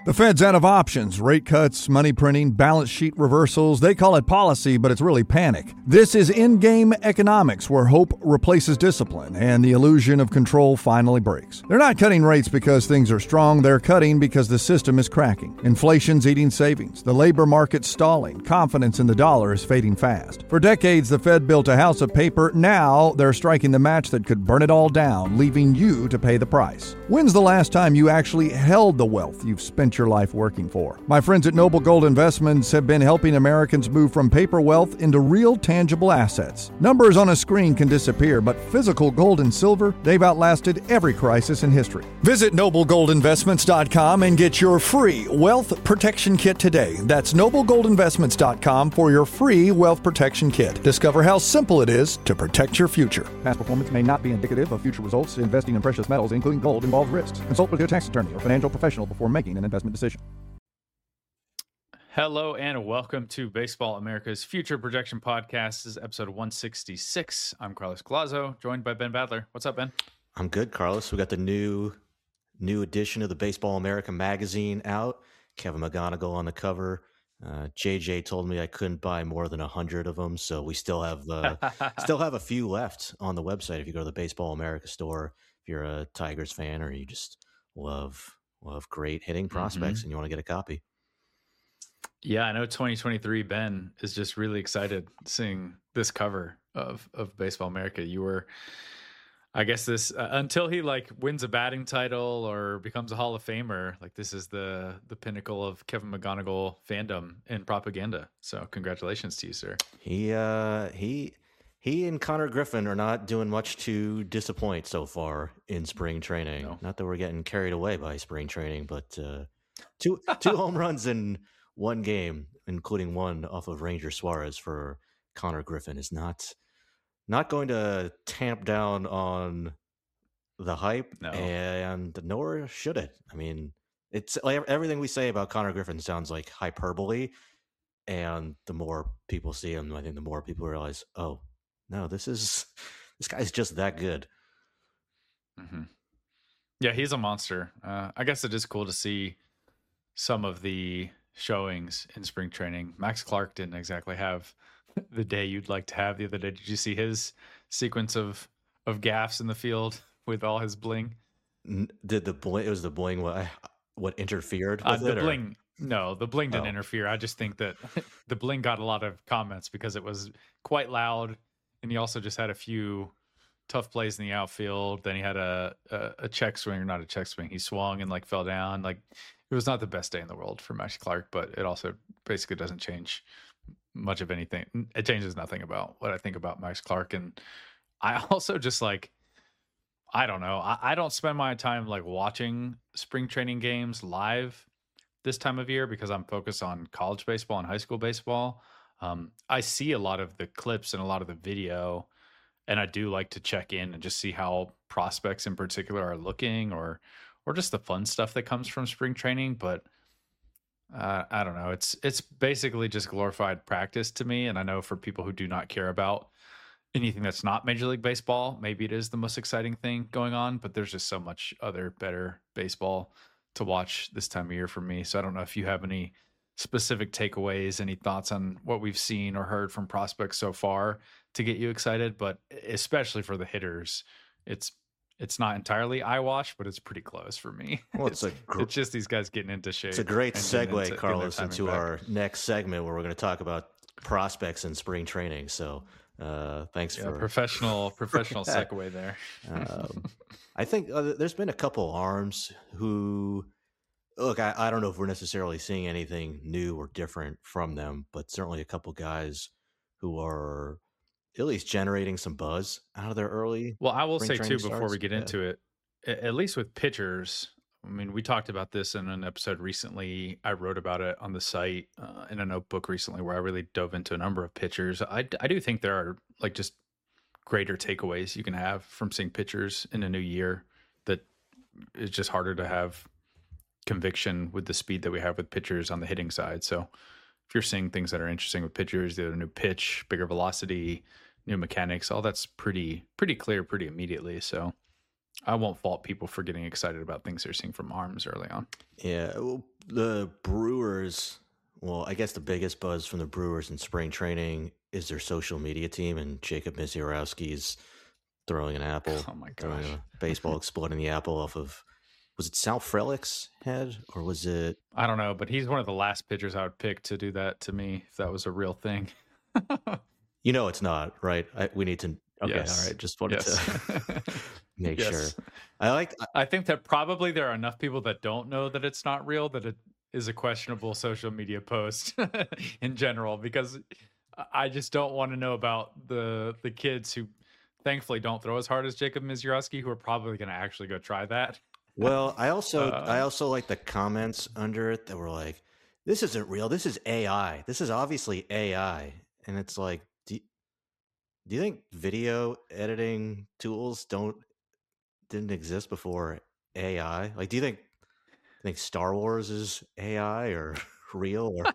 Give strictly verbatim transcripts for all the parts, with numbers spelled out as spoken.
The Fed's out of options. Rate cuts, money printing, balance sheet reversals. They call it policy, but it's really panic. This is in-game economics, where hope replaces discipline and the illusion of control finally breaks. They're not cutting rates because things are strong. They're cutting because the system is cracking. Inflation's eating savings. The labor market's stalling. Confidence in the dollar is fading fast. For decades, the Fed built a house of paper. Now they're striking the match that could burn it all down, leaving you to pay the price. When's the last time you actually held the wealth you've spent your life working for? My friends at Noble Gold Investments have been helping Americans move from paper wealth into real tangible assets. Numbers on a screen can disappear, but physical gold and silver, they've outlasted every crisis in history. Visit noble gold investments dot com and get your free wealth protection kit today. That's noble gold investments dot com for your free wealth protection kit. Discover how simple it is to protect your future. Past performance may not be indicative of future results. Investing in precious metals, including gold, involves risks. Consult with your tax attorney or financial professional before making an investment decision. Hello and welcome to Baseball America's Future Projection Podcast. This is episode one sixty-six. I'm Carlos Galazo, joined by Ben Badler. What's up, Ben? I'm good, Carlos. We got the new new edition of the Baseball America magazine out. Kevin McGonigal on the cover. Uh, J J told me I couldn't buy more than a hundred of them, so we still have uh, still have a few left on the website. If you go to the Baseball America store, if you're a Tigers fan or you just love love great hitting prospects mm-hmm. and you want to get a copy. Yeah, I know twenty twenty-three, Ben, is just really excited seeing this cover of, of Baseball America. You were, I guess this, uh, until he like wins a batting title or becomes a Hall of Famer, like this is the the pinnacle of Kevin McGonigal fandom and propaganda. So congratulations to you, sir. He, uh, he, he and Connor Griffin are not doing much to disappoint so far in spring training. No. Not that we're getting carried away by spring training, but uh, two two home runs in one game, including one off of Ranger Suarez for Connor Griffin, is not not going to tamp down on the hype, no. and nor should it. I mean, it's like everything we say about Connor Griffin sounds like hyperbole, and the more people see him, I think the more people realize, oh, no, this is this guy's just that good. Mm-hmm. Yeah, he's a monster. Uh, I guess it is cool to see some of the showings in spring training. Max Clark didn't exactly have the day you'd like to have the other day. Did you see his sequence of of gaffes in the field with all his bling? Did the bling? It was the bling. What what interfered with uh, the it? Bling. Or? No, the bling didn't oh. interfere. I just think that the bling got a lot of comments because it was quite loud, and he also just had a few tough plays in the outfield. Then he had a a, a check swing, or not a check swing. He swung and like fell down. Like it was not the best day in the world for Max Clark, but it also basically doesn't change much of anything. It changes nothing about what I think about Max Clark. And I also just like, I don't know. I, I don't spend my time like watching spring training games live this time of year because I'm focused on college baseball and high school baseball. Um, I see a lot of the clips and a lot of the video, and I do like to check in and just see how prospects in particular are looking, or or just the fun stuff that comes from spring training. But uh, I don't know. It's it's basically just glorified practice to me. And I know for people who do not care about anything that's not Major League Baseball, maybe it is the most exciting thing going on. But there's just so much other better baseball to watch this time of year for me. So I don't know if you have any specific takeaways, any thoughts on what we've seen or heard from prospects so far to get you excited, but especially for the hitters, it's it's not entirely eye wash, but it's pretty close for me. Well, it's, it's, a gr- it's just these guys getting into shape. It's a great segue, into, Carlos, into back. our next segment where we're going to talk about prospects in spring training. So uh, thanks yeah, for professional professional segue there. um, I think uh, there's been a couple arms who. Look, I, I don't know if we're necessarily seeing anything new or different from them, but certainly a couple guys who are at least generating some buzz out of their early. Well, I will say too, starts. before we get yeah. into it, at least with pitchers, I mean, we talked about this in an episode recently. I wrote about it on the site uh, in a notebook recently where I really dove into a number of pitchers. I, I do think there are like just greater takeaways you can have from seeing pitchers in a new year that it's just harder to have conviction with the speed that we have with pitchers on the hitting side. So if you're seeing things that are interesting with pitchers, the new pitch, bigger velocity, new mechanics, all that's pretty pretty clear pretty immediately. So I won't fault people for getting excited about things they're seeing from Arms early on. Yeah, well, the Brewers. Well, I guess the biggest buzz from the Brewers in spring training is their social media team, and Jacob Misiorowski's throwing an apple. Oh my throwing gosh! a baseball, exploding the apple off of. Was it Sal Frelick's head, or was it? I don't know, but he's one of the last pitchers I would pick to do that to me if that was a real thing. You know, it's not right. I, we need to. Okay, Yes. all right. Just wanted Yes. to make Yes. sure. I like. I think that probably there are enough people that don't know that it's not real that it is a questionable social media post in general, because I just don't want to know about the the kids who thankfully don't throw as hard as Jacob Misiorowski, who are probably going to actually go try that. Well, I also Uh, I also like the comments under it that were like, "This isn't real. This is A I. This is obviously A I." And it's like, do you, do you think video editing tools don't didn't exist before A I? Like, do you think think Star Wars is A I or real? Or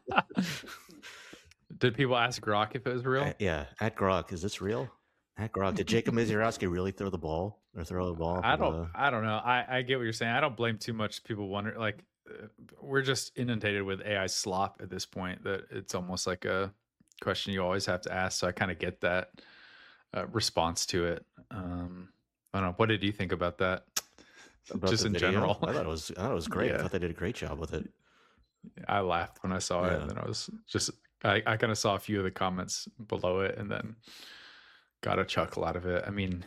Did people ask Grok if it was real? Uh, yeah, at Grok, is this real? At Grok, did Jacob Misiorowski really throw the ball or throw the ball? I off of don't. the- I don't know. I, I get what you're saying. I don't blame too much. People wonder, like, uh, we're just inundated with A I slop at this point that it's almost like a question you always have to ask. So I kind of get that uh, response to it. Um, I don't know. What did you think about that? about just the in video? general. I thought it was I thought it was great. I Yeah. thought they did a great job with it. I laughed when I saw it, Yeah. and then I was just I, I kind of saw a few of the comments below it, and then got a chuckle out of it. I mean,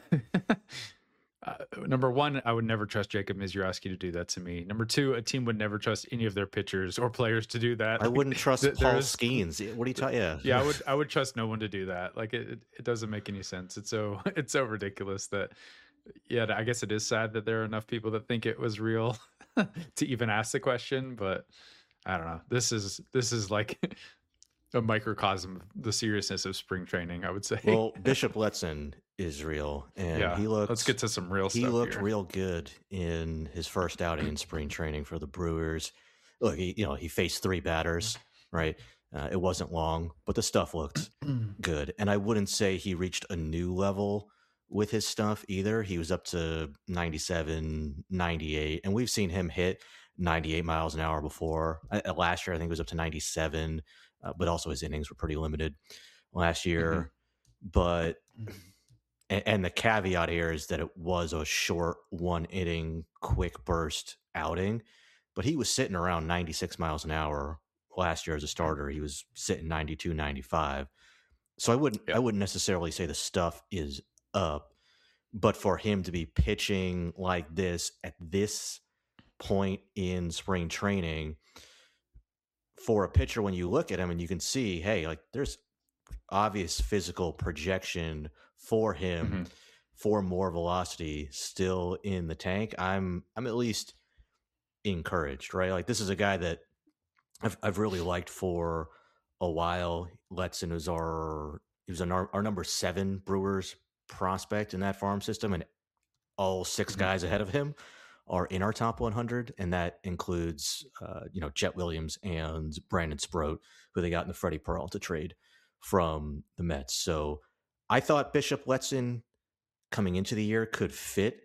uh, number one, I would never trust Jacob Misiorowski to do that to me. Number two, a team would never trust any of their pitchers or players to do that. I wouldn't trust th- Paul there's- Skeens. What are you talking? Yeah, Yeah, I would I would trust no one to do that. Like it, it doesn't make any sense. It's so it's so ridiculous that yeah, I guess it is sad that there are enough people that think it was real to even ask the question, but I don't know. This is this is like a microcosm of the seriousness of spring training, I would say. Well, Bishop Letson is real, and yeah, he looked. let's get to some real he stuff. looked here. real good in his first outing in spring training for the Brewers. Look, he, you know, he faced three batters, right? Uh, it wasn't long, but the stuff looked good. And I wouldn't say he reached a new level with his stuff either. He was up to ninety-seven, ninety-eight, and we've seen him hit ninety-eight miles an hour before. Uh, last year, I think it was up to ninety-seven, uh, but also his innings were pretty limited last year. Mm-hmm. But and, and the caveat here is that it was a short one inning, quick burst outing, but he was sitting around ninety-six miles an hour last year as a starter. He was sitting ninety-two, ninety-five. So I wouldn't, yeah. I wouldn't necessarily say the stuff is up, but for him to be pitching like this at this point in spring training, for a pitcher, when you look at him and you can see, hey, like there's obvious physical projection for him, mm-hmm. for more velocity still in the tank. I'm, I'm at least encouraged, right? Like this is a guy that I've, I've really liked for a while. Letson was our, he was an, our, our number seven Brewers prospect in that farm system, and all six mm-hmm. guys ahead of him are in our top one hundred, and that includes, uh, you know, Jet Williams and Brandon Sproat, who they got in the Freddie Peralta trade from the Mets. So I thought Bishop Letson coming into the year could fit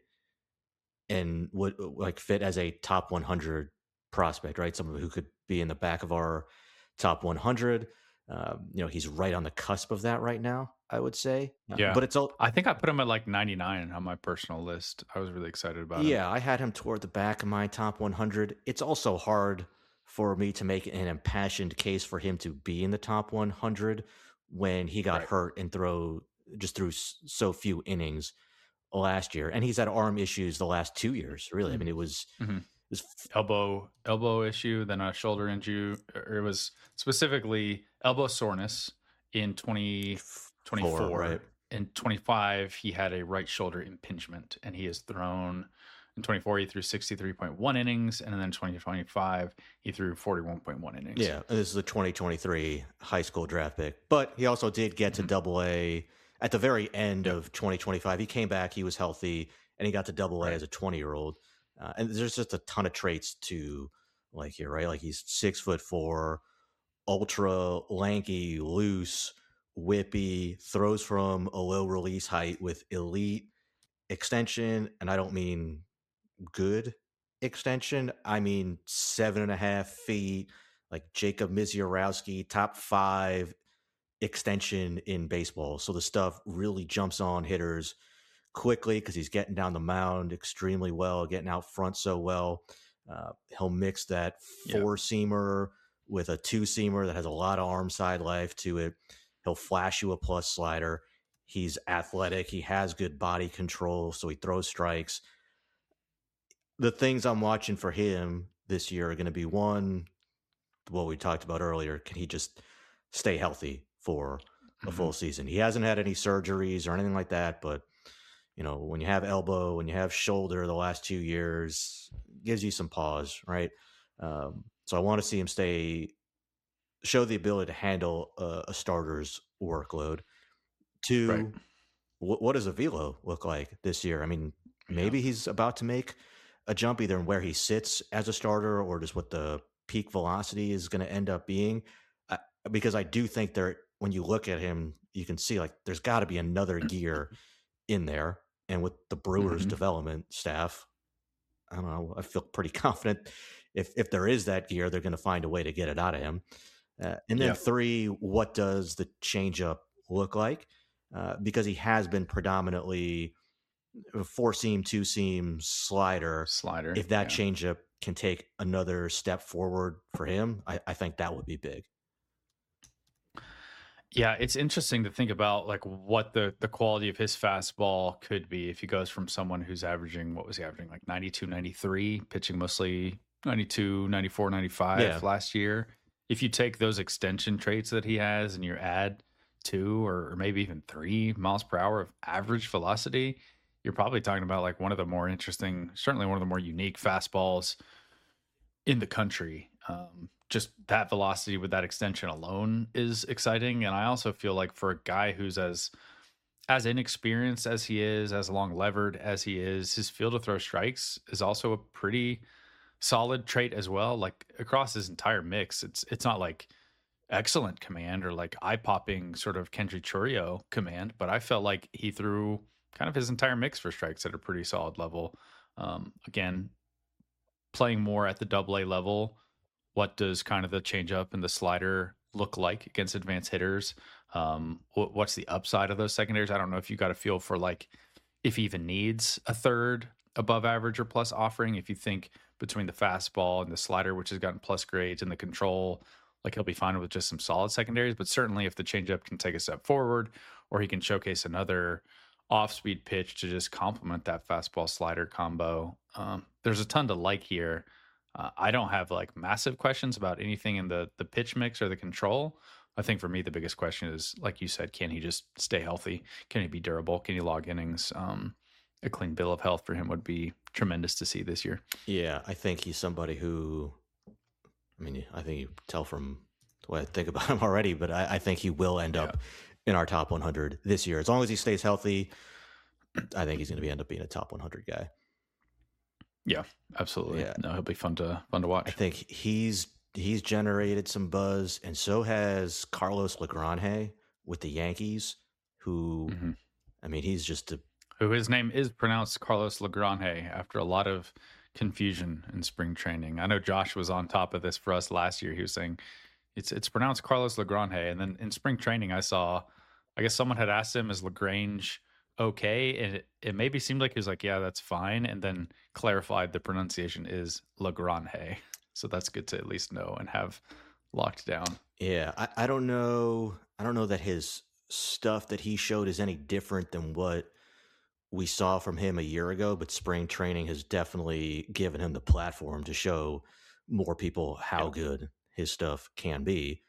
and would like fit as a top one hundred prospect, right? Someone who could be in the back of our top one hundred. Um, you know, he's right on the cusp of that right now, I would say. Yeah. But it's all, I think I put him at like ninety-nine on my personal list. I was really excited about yeah, him. I had him toward the back of my top one hundred. It's also hard for me to make an impassioned case for him to be in the top one hundred when he got Right. hurt and throw just threw so few innings last year. And he's had arm issues the last two years, really. I mean, it was, mm-hmm. it was elbow elbow issue, then a shoulder injury. Or it was specifically elbow soreness in twenty twenty-four. Four, right? In twenty-five, he had a right shoulder impingement, and he has thrown in twenty-four. He threw sixty-three point one innings, and then in twenty twenty-five, he threw forty-one point one innings. Yeah, and this is the twenty twenty-three high school draft pick, but he also did get to mm-hmm. Double A at the very end yep. of twenty twenty-five. He came back, he was healthy, and he got to Double A right. as a twenty-year-old. Uh, and there's just a ton of traits to like here, right? Like he's six foot four, ultra lanky, loose, whippy, throws from a low release height with elite extension, and I don't mean good extension. I mean seven and a half feet, like Jacob Misiorowski, top five extension in baseball. So the stuff really jumps on hitters quickly because he's getting down the mound extremely well, getting out front so well. Uh, he'll mix that four seamer with a two seamer that has a lot of arm side life to it. He'll flash you a plus slider. He's athletic. He has good body control, so he throws strikes. The things I'm watching for him this year are going to be, one, what we talked about earlier. Can he just stay healthy for a mm-hmm. full season? He hasn't had any surgeries or anything like that, but you know, when you have elbow, when you have shoulder the last two years, gives you some pause, right? Um, so I want to see him stay, show the ability to handle a, a starter's workload. Two, right. w- what does a velo look like this year? I mean, maybe yeah. he's about to make a jump either in where he sits as a starter or just what the peak velocity is going to end up being. Uh, because I do think there, when you look at him, you can see like there's got to be another gear in there. And with the Brewers mm-hmm. development staff, I don't know, I feel pretty confident if if there is that gear, they're going to find a way to get it out of him. Uh, and then yeah. three, what does the changeup look like? Uh, because he has been predominantly four seam, two seam, slider. Slider. If that yeah. changeup can take another step forward for him, I, I think that would be big. Yeah, it's interesting to think about like what the, the quality of his fastball could be if he goes from someone who's averaging, what was he averaging, like ninety-two, ninety-three, pitching mostly ninety-two, ninety-four, ninety-five yeah. last year. If you take those extension traits that he has and you add two or, or maybe even three miles per hour of average velocity, you're probably talking about like one of the more interesting, certainly one of the more unique fastballs in the country. Um, just that velocity with that extension alone is exciting. And I also feel like for a guy who's as as inexperienced as he is, as long levered as he is, his field to throw strikes is also a pretty solid trait as well. Like across his entire mix, it's it's not like excellent command or like eye-popping sort of Kendry Chourio command, but I felt like he threw kind of his entire mix for strikes at a pretty solid level. Um, again, playing more at the double A level, what does kind of the changeup and the slider look like against advanced hitters? Um, what, what's the upside of those secondaries? I don't know if you got a feel for like if he even needs a third above average or plus offering. If you think between the fastball and the slider, which has gotten plus grades, and the control, like he'll be fine with just some solid secondaries. But certainly if the changeup can take a step forward or he can showcase another off-speed pitch to just complement that fastball slider combo, um, there's a ton to like here. Uh, I don't have like massive questions about anything in the the pitch mix or the control. I think for me, the biggest question is, like you said, can he just stay healthy? Can he be durable? Can he log innings? Um, a clean bill of health for him would be tremendous to see this year. Yeah, I think he's somebody who, I mean, I think you tell from the way I think about him already, but I, I think he will end yeah. up in our top one hundred this year. As long as he stays healthy, I think he's going to be end up being a top one hundred guy. Yeah, absolutely. Yeah. No, he'll be fun to fun to watch. I think he's he's generated some buzz, and so has Carlos Lagrange with the Yankees, who, mm-hmm. I mean, he's just a... Who his name is pronounced Carlos Lagrange after a lot of confusion in spring training. I know Josh was on top of this for us last year. He was saying it's it's pronounced Carlos Lagrange. And then in spring training, I saw, I guess someone had asked him, is Lagrange okay? And it, it maybe seemed like he was like, yeah, that's fine. And then clarified the pronunciation is Lagrange. So that's good to at least know and have locked down. Yeah, I, I don't know. I don't know that his stuff that he showed is any different than what we saw from him a year ago, but spring training has definitely given him the platform to show more people how yeah. good his stuff can be.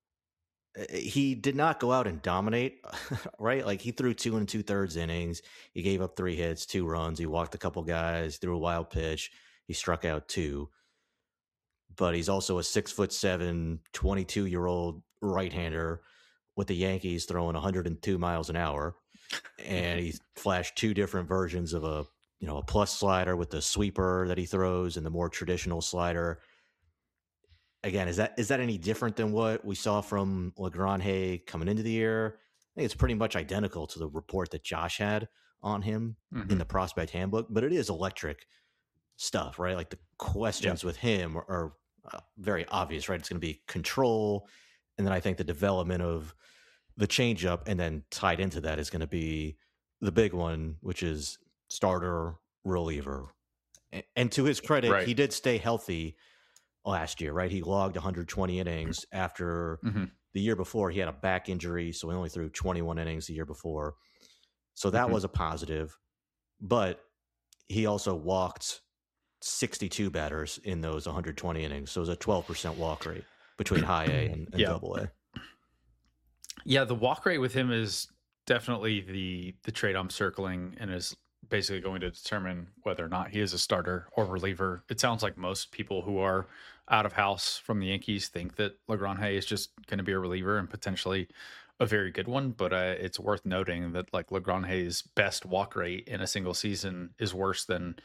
He did not go out and dominate, right? Like he threw two and two thirds innings. He gave up three hits, two runs. He walked a couple guys, threw a wild pitch. He struck out two. But he's also a six foot seven, twenty-two year old right-hander with the Yankees throwing one hundred two miles an hour. And he flashed two different versions of a, you know, a plus slider with the sweeper that he throws and the more traditional slider. Again, is that is that any different than what we saw from Lagrange coming into the year? I think it's pretty much identical to the report that Josh had on him mm-hmm. in the prospect handbook, but it is electric stuff, right? Like the questions yeah. with him are, are uh, very obvious, right? It's going to be control. And then I think the development of the changeup, and then tied into that is going to be the big one, which is starter, reliever. And, and to his credit, right. he did stay healthy last year, right? He logged one hundred twenty innings after mm-hmm. the year before. He had a back injury, so he only threw twenty-one innings the year before. So that mm-hmm. was a positive. But he also walked sixty-two batters in those one hundred twenty innings. So it was a twelve percent walk rate between high A and, and yeah. double A. Yeah, the walk rate with him is definitely the the trait I'm circling, and is basically going to determine whether or not he is a starter or reliever. It sounds like most people who are out of house from the Yankees think that LeGrand is just going to be a reliever and potentially a very good one. But uh, it's worth noting that like LeGrand's best walk rate in a single season is worse than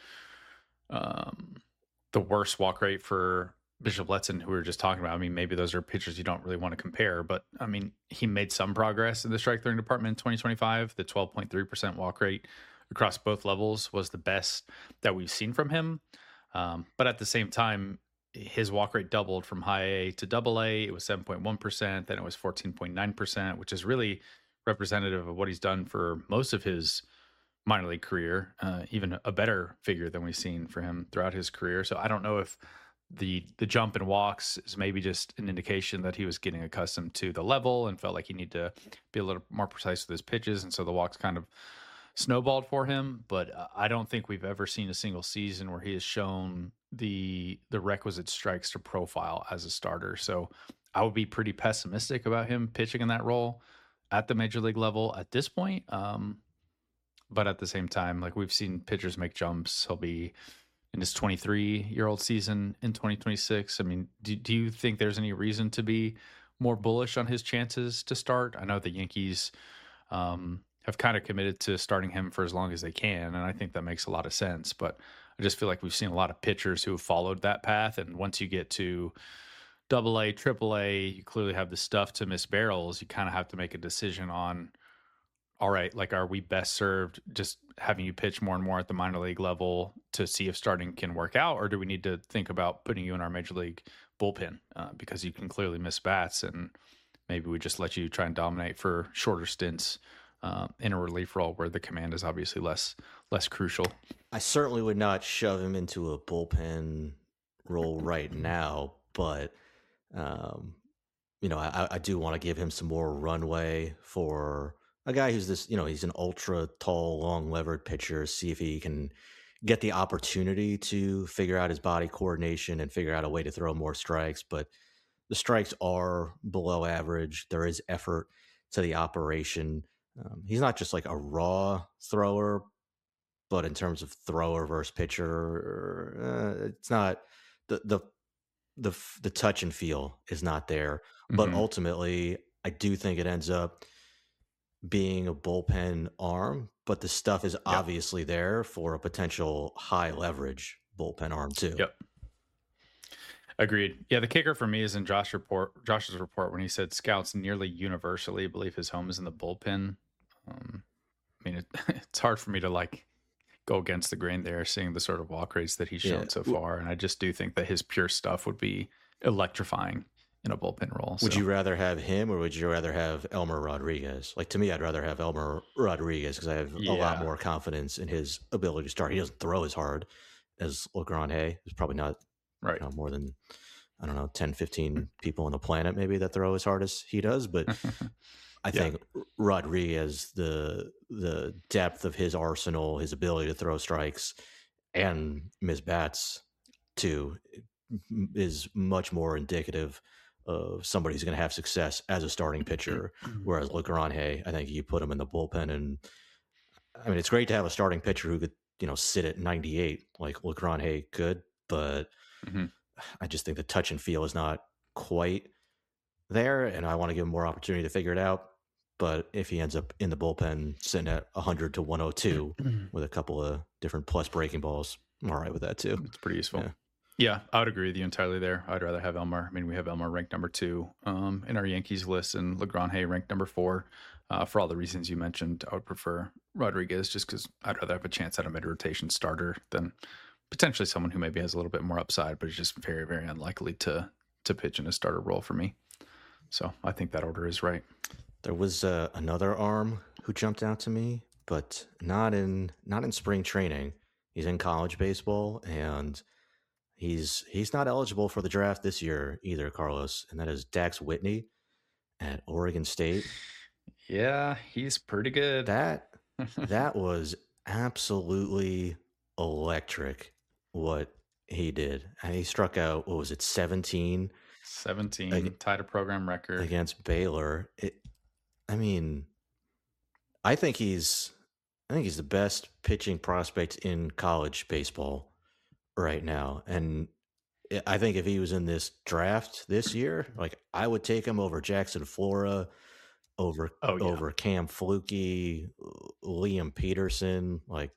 um, the worst walk rate for Bishop Letson, who we were just talking about. I mean, maybe those are pitchers you don't really want to compare, but I mean, he made some progress in the strike throwing department in twenty twenty-five. The twelve point three percent walk rate across both levels was the best that we've seen from him. Um, but at the same time, his walk rate doubled from high A to double A. It was seven point one percent, then it was fourteen point nine percent, which is really representative of what he's done for most of his minor league career, uh, even a better figure than we've seen for him throughout his career. So I don't know if the the jump in walks is maybe just an indication that he was getting accustomed to the level and felt like he needed to be a little more precise with his pitches, and so the walks kind of snowballed for him. But uh, I don't think we've ever seen a single season where he has shown the the requisite strikes to profile as a starter. So I would be pretty pessimistic about him pitching in that role at the major league level at this point. Um, but at the same time, like we've seen pitchers make jumps. He'll be in his twenty-three-year-old season in twenty twenty-six. I mean, do, do you think there's any reason to be more bullish on his chances to start? I know the Yankees um, have kind of committed to starting him for as long as they can, and I think that makes a lot of sense. But I just feel like we've seen a lot of pitchers who have followed that path, and once you get to double A, triple A, you clearly have the stuff to miss barrels. You kind of have to make a decision on, all right, like, are we best served just having you pitch more and more at the minor league level to see if starting can work out? Or do we need to think about putting you in our major league bullpen uh, because you can clearly miss bats, and maybe we just let you try and dominate for shorter stints uh, in a relief role where the command is obviously less less crucial? I certainly would not shove him into a bullpen role right now, but um, you know, I, I do want to give him some more runway for a guy who's this, you know, he's an ultra tall, long levered pitcher. See if he can get the opportunity to figure out his body coordination and figure out a way to throw more strikes. But the strikes are below average. There is effort to the operation. Um, he's not just like a raw thrower, but in terms of thrower versus pitcher, uh, it's not the, the, the, the touch and feel is not there. Mm-hmm. But ultimately, I do think it ends up being a bullpen arm, but the stuff is yep. obviously there for a potential high leverage bullpen arm too. Yep. Agreed. Yeah, the kicker for me is in Josh report, Josh's report when he said scouts nearly universally believe his home is in the bullpen. Um, I mean, it, it's hard for me to like go against the grain there, seeing the sort of walk rates that he's shown yeah. so far, and I just do think that his pure stuff would be electrifying in a bullpen role. Would so. you rather have him, or would you rather have Elmer Rodriguez? Like, to me, I'd rather have Elmer Rodriguez because I have yeah. a lot more confidence in his ability to start. He doesn't throw as hard as LeGrand. He's probably not right. you know, more than, I don't know, ten, fifteen people on the planet maybe that throw as hard as he does. But I think yeah. Rodriguez, the the depth of his arsenal, his ability to throw strikes and miss bats too, is much more indicative of somebody who's going to have success as a starting pitcher. Whereas LeGrand, I think you put him in the bullpen, and I mean, it's great to have a starting pitcher who could, you know, sit at ninety-eight like LeGrand could, but mm-hmm. I just think the touch and feel is not quite there, and I want to give him more opportunity to figure it out. But if he ends up in the bullpen sitting at one hundred to one oh two with a couple of different plus breaking balls, I'm all right with that too. It's pretty useful. Yeah. Yeah, I would agree with you entirely there. I'd rather have Elmer. I mean, we have Elmer ranked number two um, in our Yankees list, and LeGrand ranked number four. Uh, for all the reasons you mentioned, I would prefer Rodriguez just because I'd rather have a chance at a mid-rotation starter than potentially someone who maybe has a little bit more upside, but is just very, very unlikely to to pitch in a starter role for me. So I think that order is right. There was uh, another arm who jumped out to me, but not in not in spring training. He's in college baseball, and he's he's not eligible for the draft this year either, Carlos. And that is Dax Whitney at Oregon State. Yeah, he's pretty good. That that was absolutely electric what he did. And he struck out, what was it, seventeen? seventeen, ag- tied a program record. Against Baylor. It, I mean, I think he's I think he's the best pitching prospect in college baseball right now. And I think if he was in this draft this year, like I would take him over Jackson Flora, over oh, yeah. over Cam Fluke, Liam Peterson, like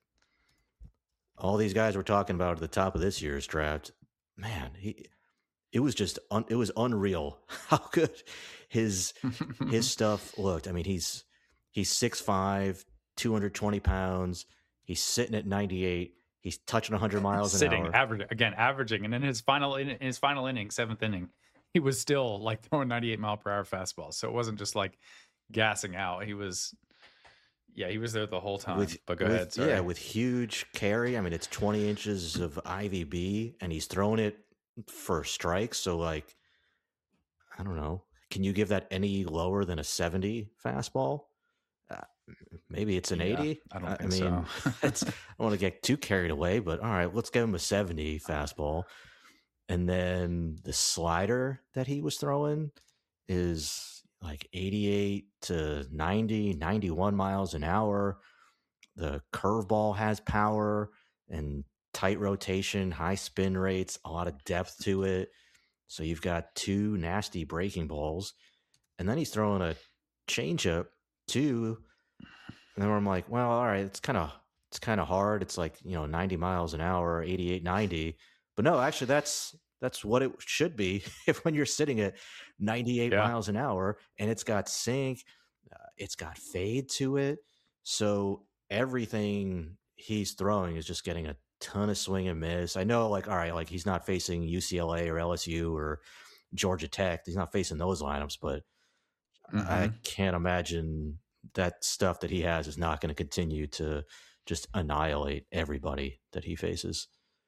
all these guys we're talking about at the top of this year's draft. Man, he it was just un, it was unreal how good his his stuff looked. I mean, he's he's six five, two hundred twenty pounds. He's sitting at ninety-eight. He's touching one hundred miles an Sitting, hour. Average, again, averaging. And in his final in his final inning, seventh inning, he was still like throwing ninety-eight mile per hour fastballs. So it wasn't just like gassing out. He was, yeah, he was there the whole time. With, but go with, ahead. Sorry. Yeah, with huge carry. I mean, it's twenty inches of I V B, and he's throwing it for strikes. So, like, I don't know. Can you give that any lower than a seventy fastball? Uh, maybe it's an yeah, eighty. I don't think I mean, so. it's, I don't want to get too carried away, but all right, let's give him a seventy fastball. And then the slider that he was throwing is like eighty-eight to ninety, ninety-one miles an hour. The curveball has power and tight rotation, high spin rates, a lot of depth to it. So you've got two nasty breaking balls. And then he's throwing a changeup too. And then I'm like, well, all right, it's kind of it's kind of hard. It's like, you know, ninety miles an hour, eighty-eight, ninety. But no, actually that's that's what it should be if when you're sitting at ninety-eight yeah. miles an hour, and it's got sink, uh, it's got fade to it. So everything he's throwing is just getting a ton of swing and miss. I know, like, all right, like he's not facing U C L A or L S U or Georgia Tech. He's not facing those lineups, but mm-hmm. I can't imagine that stuff that he has is not going to continue to just annihilate everybody that he faces.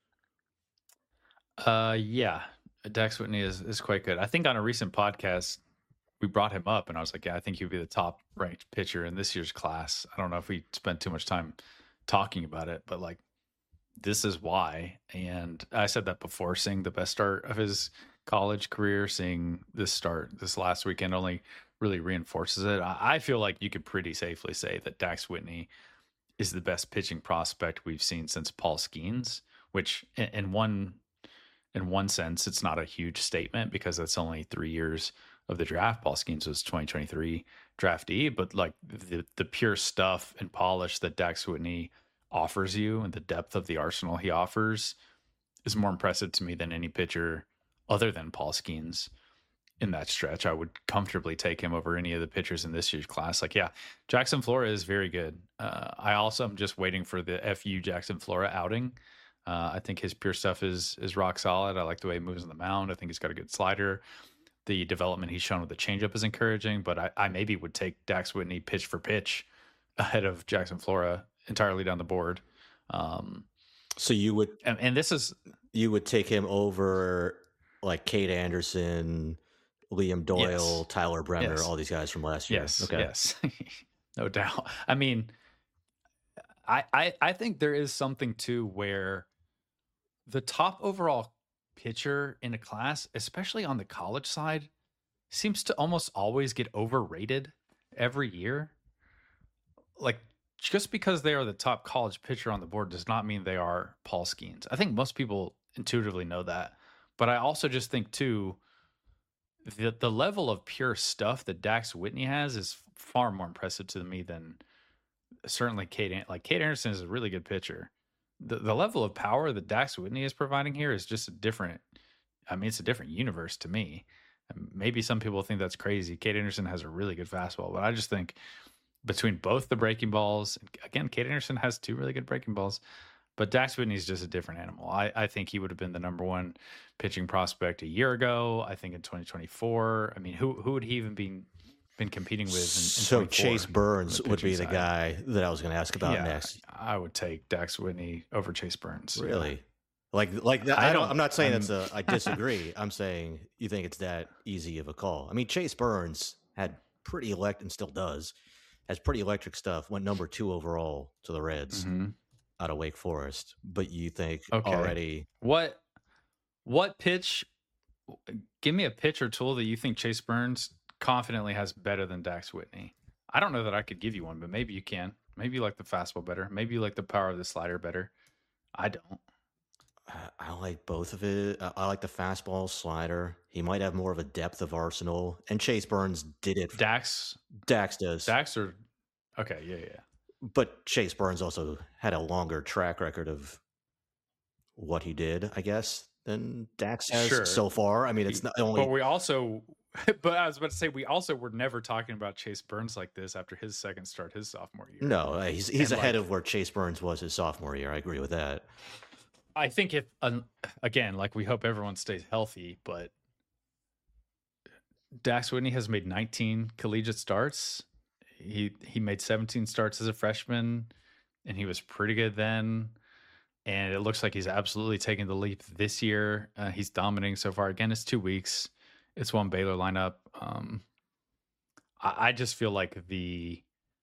Uh, yeah, Dax Whitney is, is quite good. I think on a recent podcast, we brought him up and I was like, yeah, I think he'd be the top ranked pitcher in this year's class. I don't know if we spent too much time talking about it, but like, this is why. And I said that before, seeing the best start of his college career, seeing this start this last weekend only really reinforces it. I feel like you could pretty safely say that Dax Whitney is the best pitching prospect we've seen since Paul Skeens, which in one in one sense, it's not a huge statement because that's only three years of the draft. Paul Skeens was twenty twenty-three draftee, but like the, the pure stuff and polish that Dax Whitney offers you and the depth of the arsenal he offers is more impressive to me than any pitcher other than Paul Skeens in that stretch. I would comfortably take him over any of the pitchers in this year's class. Like, yeah, Jackson Flora is very good. Uh, I also am just waiting for the F U Jackson Flora outing. Uh, I think his pure stuff is is rock solid. I like the way he moves on the mound. I think he's got a good slider. The development he's shown with the changeup is encouraging, but I, I maybe would take Dax Whitney pitch for pitch ahead of Jackson Flora entirely down the board. Um, so you would, and, and this is, you would take him over like Cade Anderson, Liam Doyle, yes. Tyler Bremner, yes. all these guys from last year. Yes, okay. yes, no doubt. I mean, I, I I think there is something too where the top overall pitcher in a class, especially on the college side, seems to almost always get overrated every year. Like, just because they are the top college pitcher on the board does not mean they are Paul Skeens. I think most people intuitively know that. But I also just think, too, the, the level of pure stuff that Dax Whitney has is far more impressive to me than certainly Cade. Like, Cade Anderson is a really good pitcher. the, the level of power that Dax Whitney is providing here is just a different. I mean, it's a different universe to me. Maybe some people think that's crazy. Cade Anderson has a really good fastball, but I just think between both the breaking balls, again, Cade Anderson has two really good breaking balls, but Dax Whitney is just a different animal. I, I think he would have been the number one pitching prospect a year ago. I think in twenty twenty-four. I mean, who who would he even be been competing with? In, in so Chase Burns would be the side? guy that I was going to ask about yeah, next. I would take Dax Whitney over Chase Burns. Really? Yeah. Like, like I, I don't. I'm not saying I'm, that's a. I disagree. I'm saying you think it's that easy of a call. I mean, Chase Burns had pretty elect and still does has pretty electric stuff. Went number two overall to the Reds mm-hmm. out of Wake Forest. But you think okay. already what? What pitch? Give me a pitch or tool that you think Chase Burns confidently has better than Dax Whitney. I don't know that I could give you one, but maybe you can. Maybe you like the fastball better. Maybe you like the power of the slider better. I don't. I like both of it. I like the fastball, slider. He might have more of a depth of arsenal. And Chase Burns did it. Dax? Dax does. Dax or... Okay, yeah, yeah. But Chase Burns also had a longer track record of what he did, I guess, than Dax has sure. so far. I mean, it's not only... But we also... But I was about to say, we also were never talking about Chase Burns like this after his second start, his sophomore year. No, he's he's and ahead like, of where Chase Burns was his sophomore year. I agree with that. I think if, um, again, like we hope everyone stays healthy, but Dax Whitney has made nineteen collegiate starts. He he made seventeen starts as a freshman, and he was pretty good then. And it looks like he's absolutely taking the leap this year. Uh, he's dominating so far. Again, it's two weeks. It's one Baylor lineup. Um, I, I just feel like the...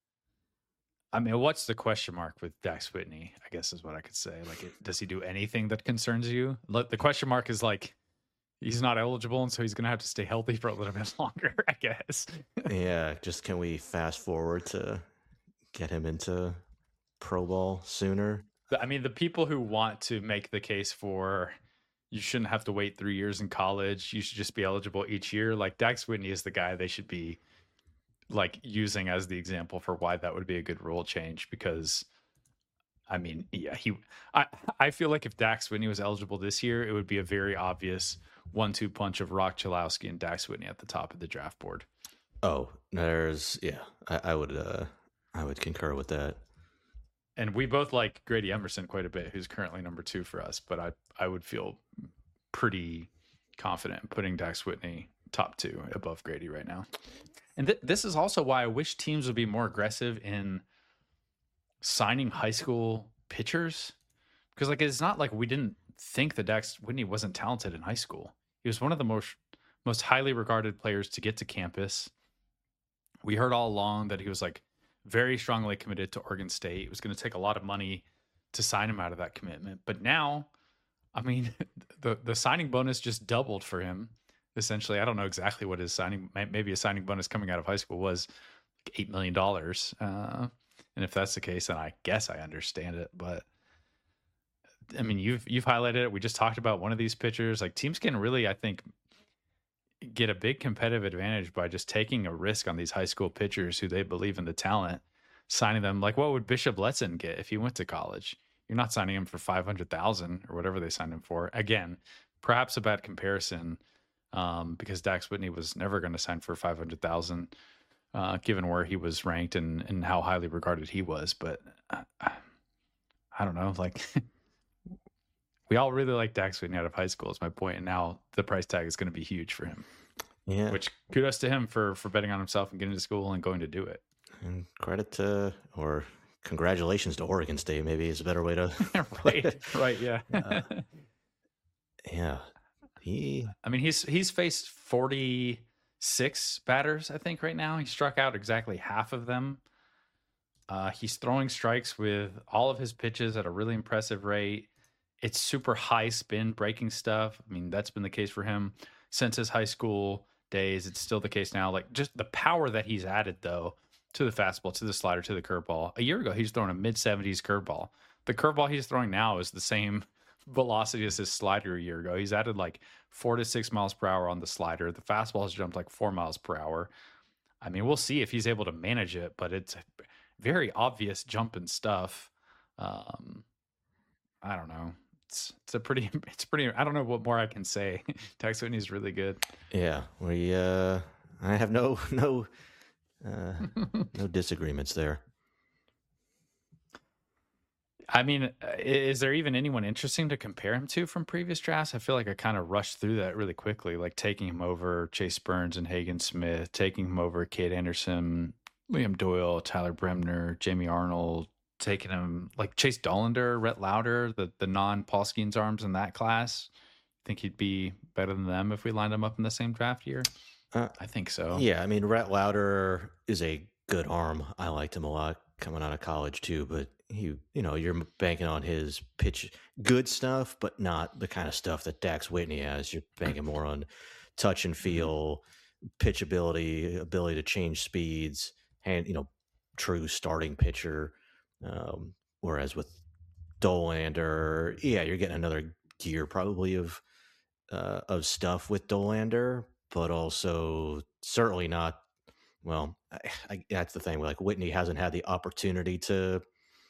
I mean, what's the question mark with Dax Whitney, I guess is what I could say. Like, it, does he do anything that concerns you? The question mark is like, he's not eligible, and so he's going to have to stay healthy for a little bit longer, I guess. Yeah, just can we fast forward to get him into pro ball sooner? I mean, the people who want to make the case for you shouldn't have to wait three years in college, you should just be eligible each year, like Dax Whitney is the guy they should be like using as the example for why that would be a good rule change. Because I mean, yeah, he, I, I feel like if Dax Whitney was eligible this year, it would be a very obvious one two punch of Rock Chalowski and Dax Whitney at the top of the draft board. Oh, there's, yeah, I, I would, uh, I would concur with that. And we both like Grady Emerson quite a bit, who's currently number two for us, but I, I would feel pretty confident in putting Dax Whitney top two above Grady right now. And th- this is also why I wish teams would be more aggressive in signing high school pitchers. Because like it's not like we didn't think that Dax Whitney wasn't talented in high school. He was one of the most most highly regarded players to get to campus. We heard all along that he was like very strongly committed to Oregon State. It was going to take a lot of money to sign him out of that commitment. But now, I mean, the the signing bonus just doubled for him. Essentially, I don't know exactly what his signing, maybe a signing bonus coming out of high school was like eight million dollars. Uh, and if that's the case, then I guess I understand it. But I mean, you've, you've highlighted it. We just talked about one of these pitchers. Like teams can really, I think, get a big competitive advantage by just taking a risk on these high school pitchers who they believe in the talent, signing them. Like what would Bishop Letson get if he went to college? You're not signing him for five hundred thousand dollars or whatever they signed him for. Again, perhaps a bad comparison. Um, because Dax Whitney was never going to sign for five hundred thousand, uh, given where he was ranked and, and how highly regarded he was. But uh, I don't know, like we all really like Dax Whitney out of high school is my point. And now the price tag is going to be huge for him. Yeah. Which kudos to him for, for betting on himself and getting to school and going to do it. And credit to, or congratulations to Oregon State, maybe is a better way to. right. Right. Yeah. uh, yeah. He, I mean, he's he's faced forty-six batters, I think, right now. He struck out exactly half of them. Uh, he's throwing strikes with all of his pitches at a really impressive rate. It's super high spin breaking stuff. I mean, that's been the case for him since his high school days. It's still the case now. Like just the power that he's added, though, to the fastball, to the slider, to the curveball. A year ago, he's throwing a mid seventies curveball. The curveball he's throwing now is the same velocity as his slider a year ago. He's added like four to six miles per hour on the slider. The fastball has jumped like four miles per hour. I mean, we'll see if he's able to manage it, but it's very obvious jump and stuff. Um, I don't know. It's it's a pretty it's pretty. I don't know what more I can say. Dax Whitney's really good. Yeah, we. Uh, I have no no uh, no disagreements there. I mean, is there even anyone interesting to compare him to from previous drafts? I feel like I kind of rushed through that really quickly, like taking him over Chase Burns and Hagen Smith, taking him over Cade Anderson, Liam Doyle, Tyler Bremner, Jamie Arnold, taking him like Chase Dollander, Rhett Lauder, the the non Paul Skeens arms in that class. Think he'd be better than them if we lined him up in the same draft year? Uh, I think so. Yeah, I mean, Rhett Lauder is a good arm. I liked him a lot coming out of college too, but he, you know, you're banking on his pitch, good stuff, but not the kind of stuff that Dax Whitney has. You're banking more on touch and feel, pitch ability, ability to change speeds, and, you know, true starting pitcher. Um, whereas with Dollander, yeah, you're getting another gear probably of uh, of stuff with Dollander, but also certainly not. Well, I, I, that's the thing. Like Whitney hasn't had the opportunity to.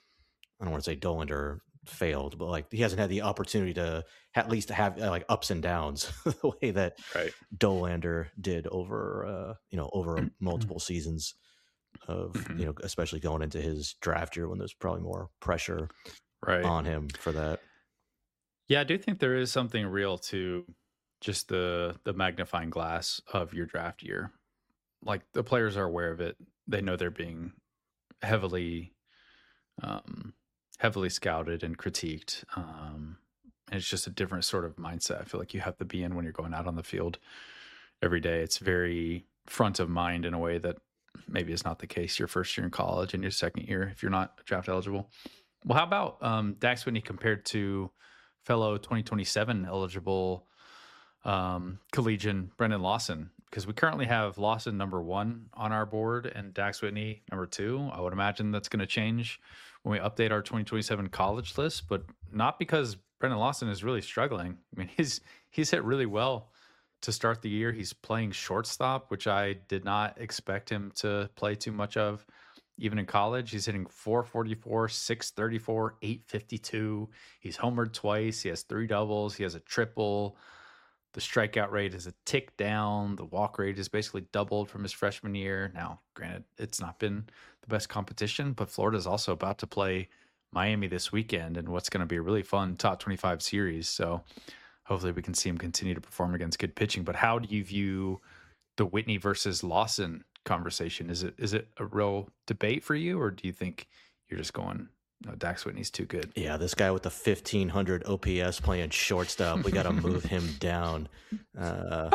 I don't want to say Dollander failed, but like he hasn't had the opportunity to at least have uh, like ups and downs the way that right. Dollander did over uh, you know over multiple seasons of you know especially going into his draft year when there's probably more pressure right. on him for that. Yeah, I do think there is something real to just the the magnifying glass of your draft year. Like the players are aware of it. They know they're being heavily um heavily scouted and critiqued. Um, and it's just a different sort of mindset. I feel like you have to be in when you're going out on the field every day. It's very front of mind in a way that maybe is not the case your first year in college and your second year if you're not draft eligible. Well, how about um, Dax Whitney compared to fellow twenty twenty-seven eligible um, collegian Brendan Lawson? Because we currently have Lawson number one on our board and Dax Whitney number two. I would imagine that's going to change when we update our twenty twenty-seven college list, but not because Brendan Lawson is really struggling. I mean, he's he's hit really well to start the year. He's playing shortstop, which I did not expect him to play too much of, even in college. He's hitting four forty-four, six thirty-four, eight fifty-two. He's homered twice. He has three doubles. He has a triple. The strikeout rate is a tick down. The walk rate is basically doubled from his freshman year. Now, granted, it's not been the best competition, but Florida is also about to play Miami this weekend in what's going to be a really fun top twenty-five series. So hopefully we can see him continue to perform against good pitching. But how do you view the Whitney versus Lawson conversation? Is it is it a real debate for you, or do you think you're just going, no, Dax Whitney's too good? Yeah, this guy with the fifteen hundred O P S playing shortstop, we got to move him down. Uh,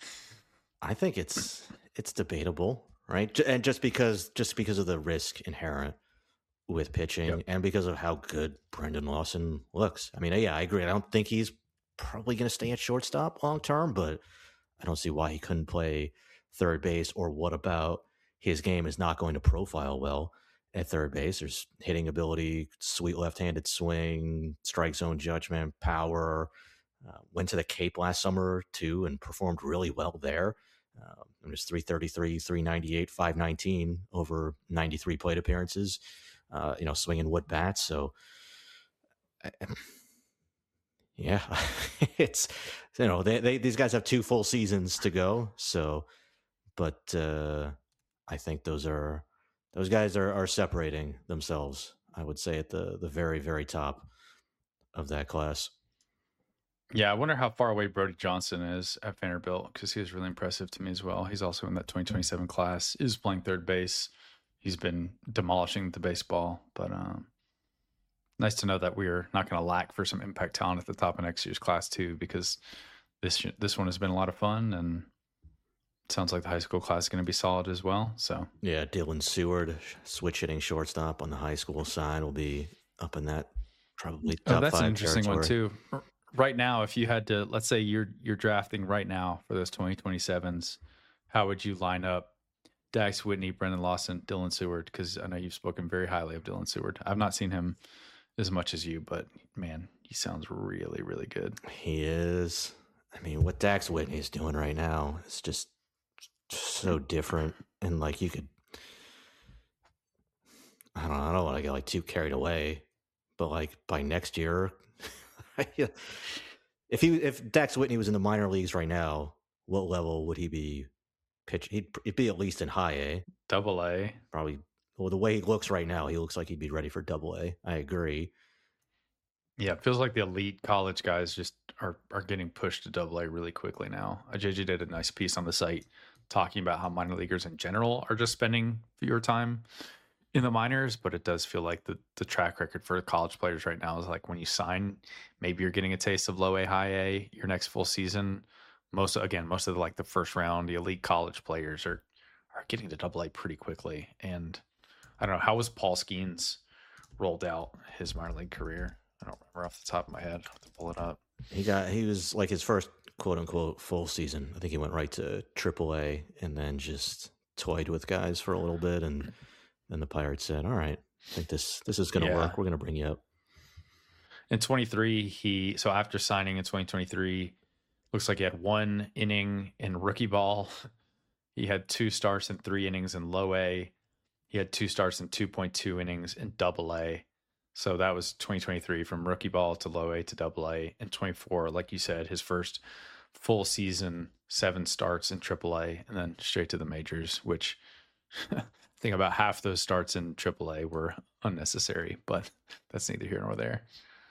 I think it's it's debatable, right? And just because just because of the risk inherent with pitching, yep. and because of how good Brendan Lawson looks. I mean, yeah, I agree. I don't think he's probably going to stay at shortstop long term, but I don't see why he couldn't play third base. Or what about his game is not going to profile well at third base? There's hitting ability, sweet left-handed swing, strike zone judgment, power. Uh, went to the Cape last summer too and performed really well there. Um, it was three thirty-three, three ninety-eight, five nineteen over ninety-three plate appearances. Uh, you know, swinging wood bats. So, uh, yeah, it's you know they, they these guys have two full seasons to go. So, but uh, I think those are. Those guys are, are separating themselves, I would say, at the, the very, very top of that class. Yeah, I wonder how far away Brody Johnson is at Vanderbilt, because he was really impressive to me as well. He's also in that twenty twenty-seven class, is playing third base. He's been demolishing the baseball, but um, nice to know that we're not going to lack for some impact talent at the top of next year's class too, because this this one has been a lot of fun, and sounds like the high school class is going to be solid as well. So yeah, Dylan Seward, switch hitting shortstop on the high school side, will be up in that probably top oh, that's five an interesting territory. one too. Right now, if you had to, let's say you're you're drafting right now for those twenty twenty-sevens, how would you line up Dax Whitney, Brendan Lawson, Dylan Seward? Because I know you've spoken very highly of Dylan Seward. I've not seen him as much as you, but man, he sounds really, really good. He is. I mean, what Dax Whitney is doing right now is just so different, and like you could, I don't know, I don't want to get like too carried away, but like by next year, if he if Dax Whitney was in the minor leagues right now, what level would he be pitch? He'd, he'd be at least in high A, double A, probably. Well, the way he looks right now, he looks like he'd be ready for double A. I agree. Yeah, it feels like the elite college guys just are are getting pushed to double A really quickly now. J J did a nice piece on the site talking about how minor leaguers in general are just spending fewer time in the minors, but it does feel like the the track record for college players right now is like when you sign, maybe you're getting a taste of low A, high A your next full season. Most again, most of the like the first round, the elite college players are are getting to double A pretty quickly. And I don't know, how was Paul Skeens rolled out his minor league career? I don't remember off the top of my head. I have to pull it up. He got he was like his first quote unquote full season. I think he went right to triple A and then just toyed with guys for a little bit, and then the Pirates said, "All right, I think this this is going to yeah. work. We're going to bring you up." In twenty-three, he so after signing in twenty twenty-three, looks like he had one inning in rookie ball. He had two starts and three innings in low A. He had two starts and two point two innings in double A. So that was twenty twenty-three, from rookie ball to low A to double A. And twenty-four, like you said, his first full season, seven starts in triple A, and then straight to the majors, which I think about half those starts in triple A were unnecessary, but that's neither here nor there.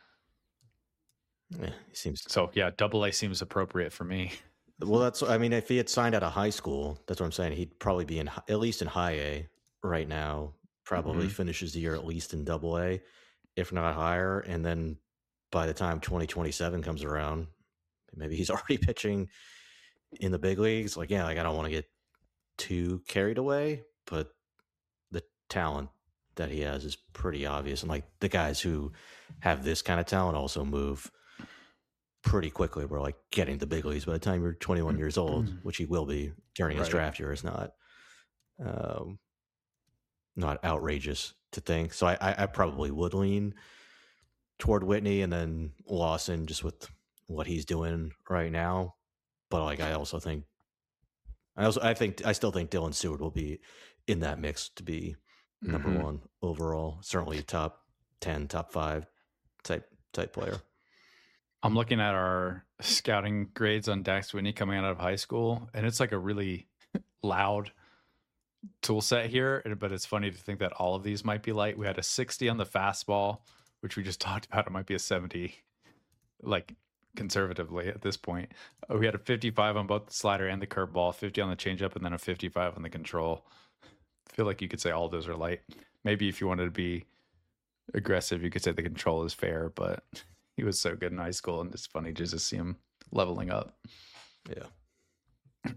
Yeah, he seems so. Yeah, double A seems appropriate for me. Well, that's. I mean, if he had signed out of high school, that's what I'm saying. He'd probably be in at least in high A right now. Probably mm-hmm. finishes the year at least in double A, if not higher. And then by the time twenty twenty-seven comes around, maybe he's already pitching in the big leagues. Like, yeah, like I don't want to get too carried away, but the talent that he has is pretty obvious. And like the guys who have this kind of talent also move pretty quickly. We're like getting to big leagues by the time you're twenty-one years old, which he will be during his right. draft year, is not um, not outrageous to think. So I, I, I probably would lean toward Whitney and then Lawson just with what he's doing right now. But like I also think I also I think I still think Dylan Seward will be in that mix to be number mm-hmm. one overall. Certainly top ten, top five type type player. I'm looking at our scouting grades on Dax Whitney coming out of high school, and it's like a really loud tool set here, but it's funny to think that all of these might be light. We had a sixty on the fastball, which we just talked about. It might be a seventy, like conservatively at this point. Uh, we had a fifty-five on both the slider and the curveball, fifty on the changeup, and then a fifty-five on the control. I feel like you could say all of those are light. Maybe if you wanted to be aggressive, you could say the control is fair, but he was so good in high school, and it's funny just to see him leveling up. Yeah.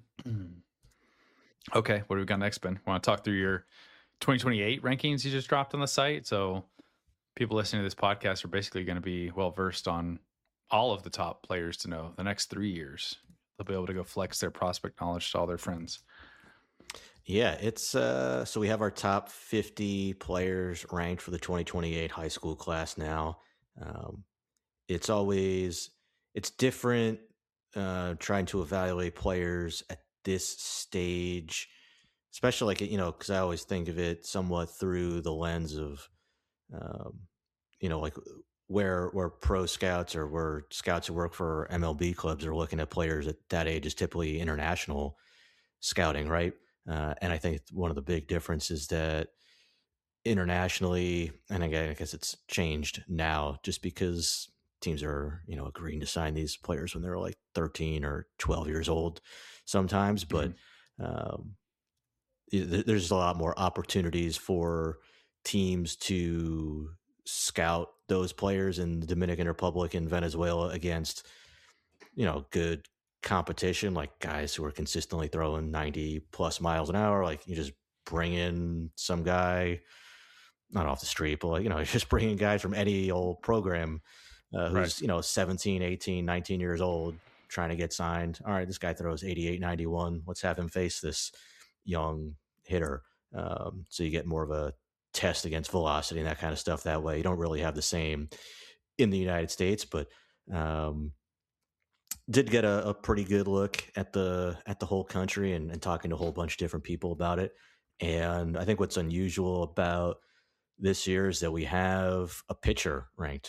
Okay, what do we got next, Ben? Want to talk through your twenty twenty-eight rankings you just dropped on the site? So people listening to this podcast are basically going to be well-versed on all of the top players to know the next three years. They'll be able to go flex their prospect knowledge to all their friends. Yeah, it's uh, so we have our top fifty players ranked for the twenty twenty-eight high school class now. Um, it's always, it's different uh, trying to evaluate players at this stage, especially like, you know, because I always think of it somewhat through the lens of, um, you know, like where where pro scouts or where scouts who work for M L B clubs are looking at players at that age is typically international scouting, right? Uh, and I think one of the big differences is that internationally, and again, I guess it's changed now just because teams are, you know, agreeing to sign these players when they're like thirteen or twelve years old sometimes, but mm-hmm. um, there's a lot more opportunities for teams to scout those players in the Dominican Republic and Venezuela against, you know, good competition, like guys who are consistently throwing ninety plus miles an hour. Like you just bring in some guy, not off the street, but like, you know, just bringing guys from any old program uh, who's, right. you know, seventeen, eighteen, nineteen years old trying to get signed. All right, this guy throws eighty-eight, ninety-one. Let's have him face this young hitter. Um, so you get more of a test against velocity and that kind of stuff that way. You don't really have the same in the United States, but um, did get a, a pretty good look at the at the whole country and, and talking to a whole bunch of different people about it. And I think what's unusual about this year is that we have a pitcher ranked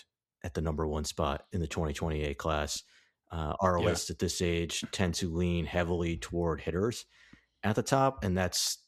at the number one spot in the twenty twenty-eight class. Uh, our Yeah. lists at this age tend to lean heavily toward hitters at the top, and that's,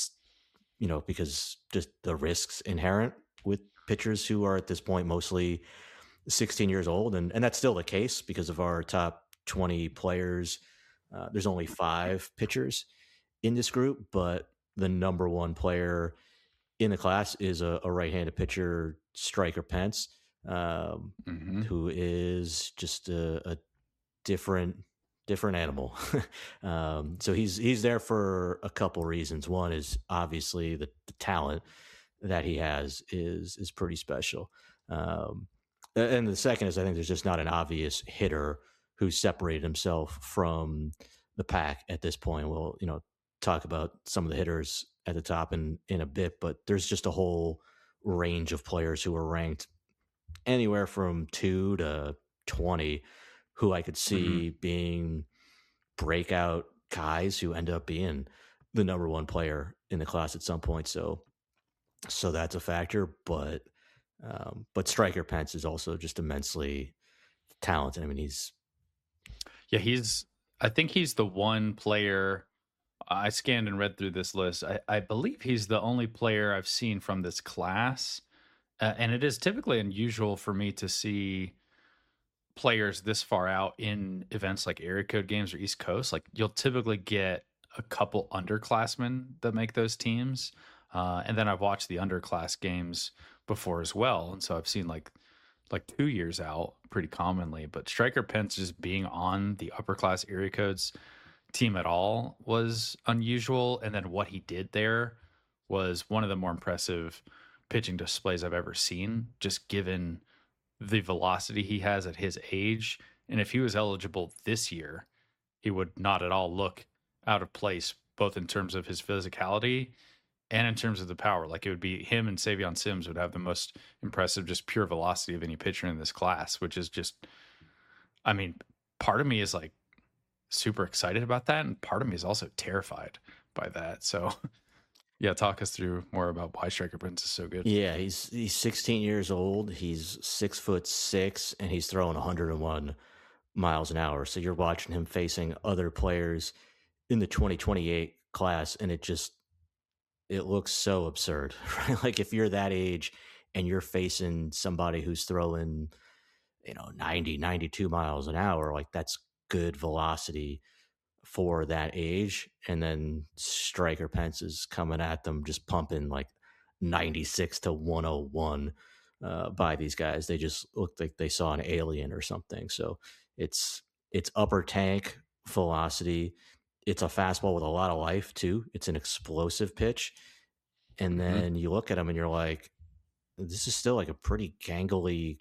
you know, because just the risks inherent with pitchers who are at this point mostly sixteen years old, and and that's still the case because of our top twenty players. Uh, there's only five pitchers in this group, but the number one player in the class is a, a right-handed pitcher, Striker Pence, um, mm-hmm. who is just a, a different different animal. um, so he's he's there for a couple reasons. One is obviously the, the talent that he has is is pretty special. Um, and the second is I think there's just not an obvious hitter who separated himself from the pack at this point. We'll, you know, talk about some of the hitters at the top in, in a bit, but there's just a whole range of players who are ranked anywhere from two to twenty who I could see mm-hmm. being breakout guys who end up being the number one player in the class at some point. So, so that's a factor, but, um, but Striker Pence is also just immensely talented. I mean, he's, yeah, he's, I think he's the one player. I scanned and read through this list. I, I believe he's the only player I've seen from this class. Uh, and it is typically unusual for me to see players this far out in events like area code games or East Coast. Like you'll typically get a couple underclassmen that make those teams. Uh, and then I've watched the underclass games before as well. And so I've seen like like two years out pretty commonly. But Striker Pence just being on the upper class area codes team at all was unusual. And then what he did there was one of the more impressive pitching displays I've ever seen, just given the velocity he has at his age. And if he was eligible this year, he would not at all look out of place, both in terms of his physicality and in terms of the power. Like it would be him and Savion Sims would have the most impressive, just pure velocity of any pitcher in this class, which is just, I mean, part of me is like super excited about that. And part of me is also terrified by that. So yeah, talk us through more about why Striker Pence is so good. Yeah, he's he's sixteen years old. He's six foot six, and he's throwing one hundred one miles an hour. So you're watching him facing other players in the twenty twenty-eight class, and it just it looks so absurd, right? Like if you're that age and you're facing somebody who's throwing, you know, ninety, ninety-two miles an hour, like that's good velocity for that age. And then Striker Pence is coming at them just pumping like ninety-six to one oh one uh, by these guys. They just looked like they saw an alien or something. So it's it's upper tank velocity. It's a fastball with a lot of life too. It's an explosive pitch. And then mm-hmm. you look at him and you're like, this is still like a pretty gangly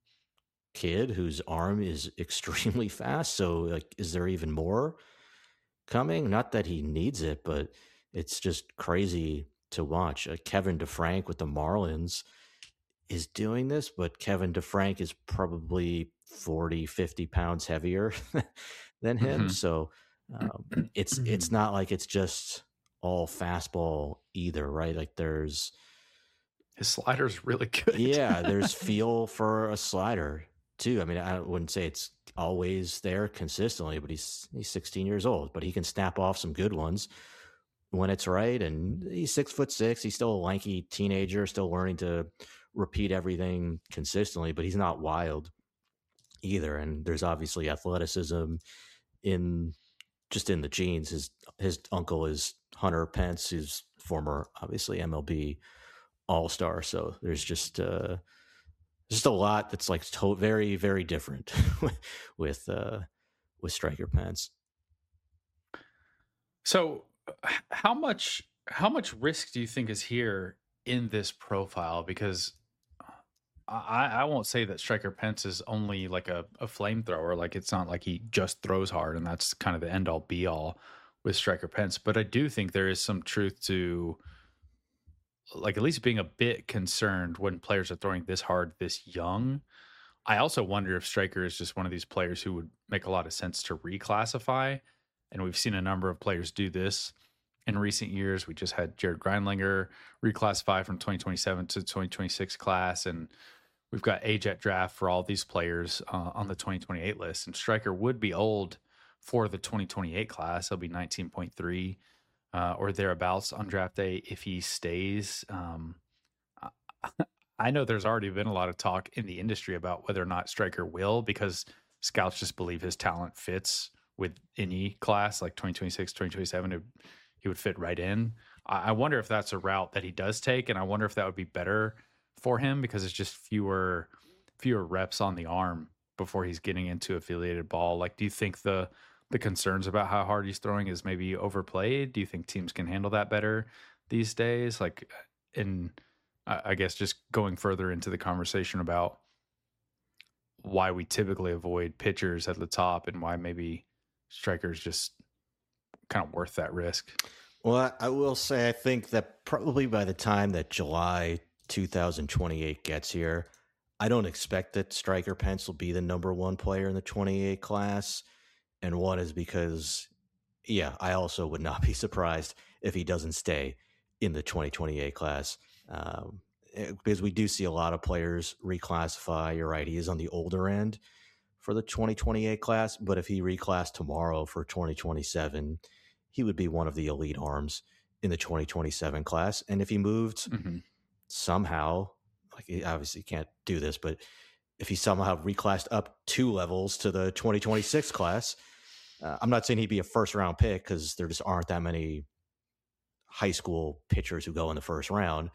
kid whose arm is extremely fast. So like, is there even more coming? Not that he needs it, but it's just crazy to watch. Uh, Kevin DeFrank with the Marlins is doing this, but Kevin DeFrank is probably forty, fifty pounds heavier than him. Mm-hmm. So um, it's it's not like it's just all fastball either, right? Like there's his slider's really good. Yeah, there's feel for a slider too. I mean, I wouldn't say it's always there consistently, but he's he's sixteen years old, but he can snap off some good ones when it's right. And he's six foot six. He's still a lanky teenager, still learning to repeat everything consistently, but he's not wild either. And there's obviously athleticism in just in the genes. His his uncle is Hunter Pence, who's former obviously M L B All-Star. So there's just uh just a lot that's like to- very, very different with uh, with Striker Pence. So, how much how much risk do you think is here in this profile? Because I, I won't say that Striker Pence is only like a, a flamethrower. Like it's not like he just throws hard, and that's kind of the end all be all with Striker Pence. But I do think there is some truth to, like, at least being a bit concerned when players are throwing this hard this young. I also wonder if Striker is just one of these players who would make a lot of sense to reclassify. And we've seen a number of players do this in recent years. We just had Jared Grindlinger reclassify from twenty twenty-seven to twenty twenty-six class. And we've got age at draft for all these players uh, on the twenty twenty-eight list, and Striker would be old for the twenty twenty-eight class. He'll be nineteen point three uh, or thereabouts on draft day if he stays. Um, I know there's already been a lot of talk in the industry about whether or not Striker will, because scouts just believe his talent fits with any class, like twenty twenty-six, twenty twenty-seven. It, he would fit right in. I wonder if that's a route that he does take, and I wonder if that would be better for him because it's just fewer fewer reps on the arm before he's getting into affiliated ball. Like, do you think the the concerns about how hard he's throwing is maybe overplayed? Do you think teams can handle that better these days? Like, and I guess just going further into the conversation about why we typically avoid pitchers at the top and why maybe Striker's just kind of worth that risk. Well, I will say I think that probably by the time that July two thousand twenty-eight gets here, I don't expect that Striker Pence will be the number one player in the twenty-eight class. And one is because, yeah, I also would not be surprised if he doesn't stay in the twenty twenty-eight class. Um, because we do see a lot of players reclassify. You're right, he is on the older end for the twenty twenty-eight class, but if he reclassed tomorrow for twenty twenty-seven, he would be one of the elite arms in the twenty twenty-seven class. And if he moved mm-hmm. somehow, like he obviously can't do this, but if he somehow reclassed up two levels to the twenty twenty-six class, uh, I'm not saying he'd be a first round pick because there just aren't that many high school pitchers who go in the first round.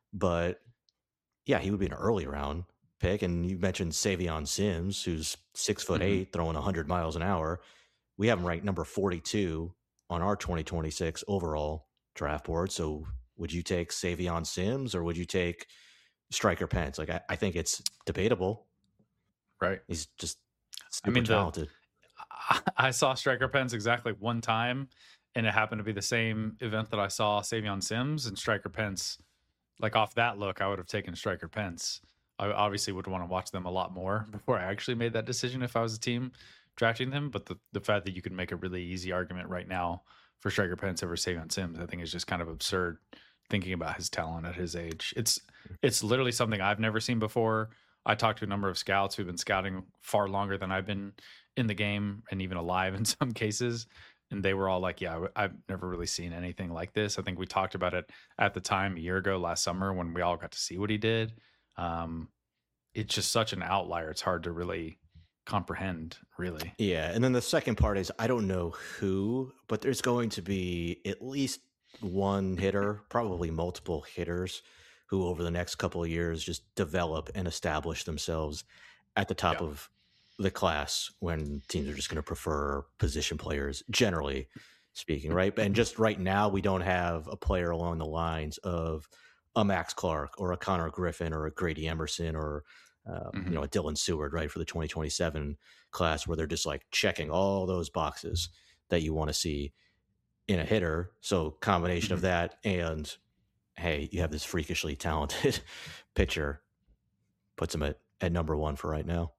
But yeah, he would be an early round pick. And you mentioned Savion Sims, who's six foot mm-hmm. eight, throwing one hundred miles an hour. We have him ranked number forty-two on our twenty twenty-six overall draft board. So would you take Savion Sims or would you take Striker Pence? Like, I, I think it's debatable. Right. He's just super I mean, talented. The, I saw Striker Pence exactly one time, and it happened to be the same event that I saw Savion Sims, and Striker Pence. Like, off that look, I would have taken Striker Pence. I obviously would want to watch them a lot more before I actually made that decision if I was a team drafting them. But the, the fact that you could make a really easy argument right now for Striker Pence over Savion Sims, I think is just kind of absurd thinking about his talent at his age. It's it's literally something I've never seen before. I talked to a number of scouts who've been scouting far longer than I've been in the game and even alive in some cases. And they were all like, yeah, I've never really seen anything like this. I think we talked about it at the time a year ago, last summer, when we all got to see what he did. Um, it's just such an outlier. It's hard to really comprehend, really. Yeah. And then the second part is, I don't know who, but there's going to be at least one hitter, probably multiple hitters, who over the next couple of years just develop and establish themselves at the top yeah. of the class when teams are just going to prefer position players, generally speaking, right? And just right now, we don't have a player along the lines of a Max Clark or a Connor Griffin or a Grady Emerson or uh, mm-hmm. you know, a Dylan Seward, right, for the twenty twenty-seven class, where they're just like checking all those boxes that you want to see in a hitter. So combination mm-hmm. of that and, hey, you have this freakishly talented pitcher, puts him at, at number one for right now.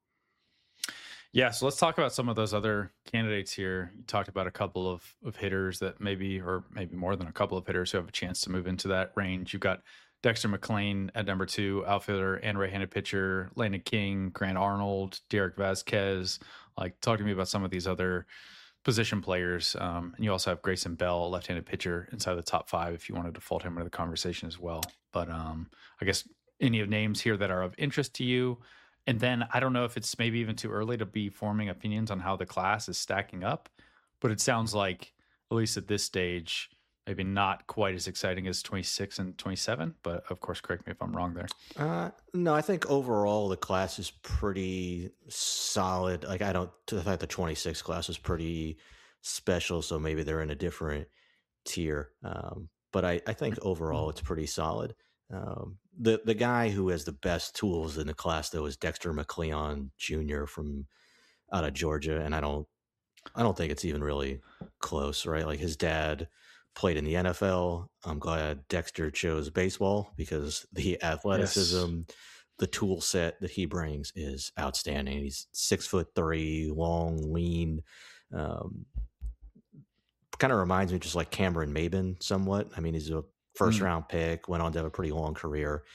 Yeah, so let's talk about some of those other candidates here. You talked about a couple of, of hitters that maybe, or maybe more than a couple of hitters who have a chance to move into that range. You've got Dexter McLean at number two, outfielder and right-handed pitcher, Landon King, Grant Arnold, Derek Vasquez. Like, talk to me about some of these other position players. Um, and you also have Grayson Bell, a left-handed pitcher, inside the top five if you wanted to fold him into the conversation as well. But um, I guess any of names here that are of interest to you. And then I don't know if it's maybe even too early to be forming opinions on how the class is stacking up, but it sounds like, at least at this stage, maybe not quite as exciting as twenty-six and twenty-seven, but of course, correct me if I'm wrong there. Uh, no, I think overall the class is pretty solid. Like, I don't, I thought the twenty-six class was pretty special, so maybe they're in a different tier. Um, but I, I think overall it's pretty solid. Um, the the guy who has the best tools in the class, though, is Dexter McLeon Junior from out of Georgia, and I don't I don't think it's even really close, right? Like, his dad played in the N F L. I'm glad Dexter chose baseball because the athleticism, yes. the tool set that he brings is outstanding. He's six foot three, long, lean. Um, kind of reminds me just like Cameron Maybin somewhat. I mean, he's a first round pick, went on to have a pretty long career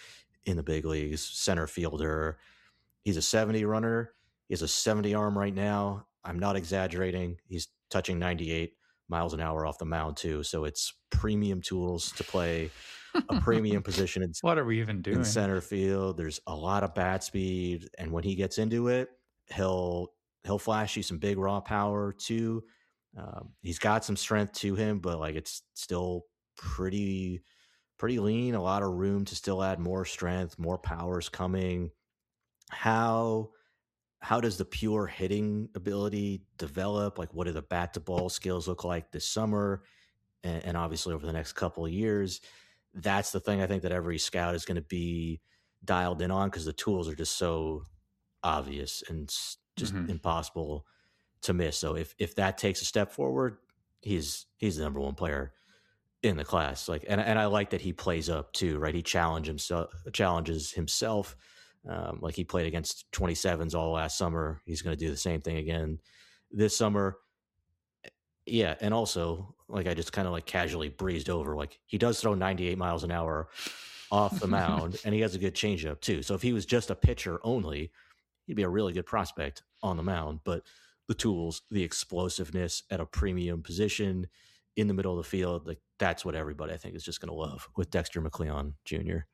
in the big leagues, center fielder. He's a seventy runner. He has a seventy arm right now. I'm not exaggerating. He's touching ninety-eight miles an hour off the mound too. So it's premium tools to play a premium position in, what are we even doing in center field. There's a lot of bat speed, and when he gets into it, he'll he'll flash you some big raw power too. Um, he's got some strength to him, but like it's still pretty pretty lean. A lot of room to still add more strength, more powers coming. How how does the pure hitting ability develop? Like, what do the bat to ball skills look like this summer, and, and obviously over the next couple of years? That's the thing I think that every scout is going to be dialed in on, because the tools are just so obvious and just mm-hmm. impossible to miss. So if if that takes a step forward, he's he's the number one player in the class. Like, and and I like that he plays up too, right? He challenge himself, challenges himself. Um, like he played against twenty-sevens all last summer. He's going to do the same thing again this summer. Yeah, and also, like I just kind of like casually breezed over, like he does throw ninety-eight miles an hour off the mound, and he has a good changeup too. So if he was just a pitcher only, he'd be a really good prospect on the mound. But the tools, the explosiveness at a premium position in the middle of the field, like that's what everybody I think is just going to love with Dexter McLeon Junior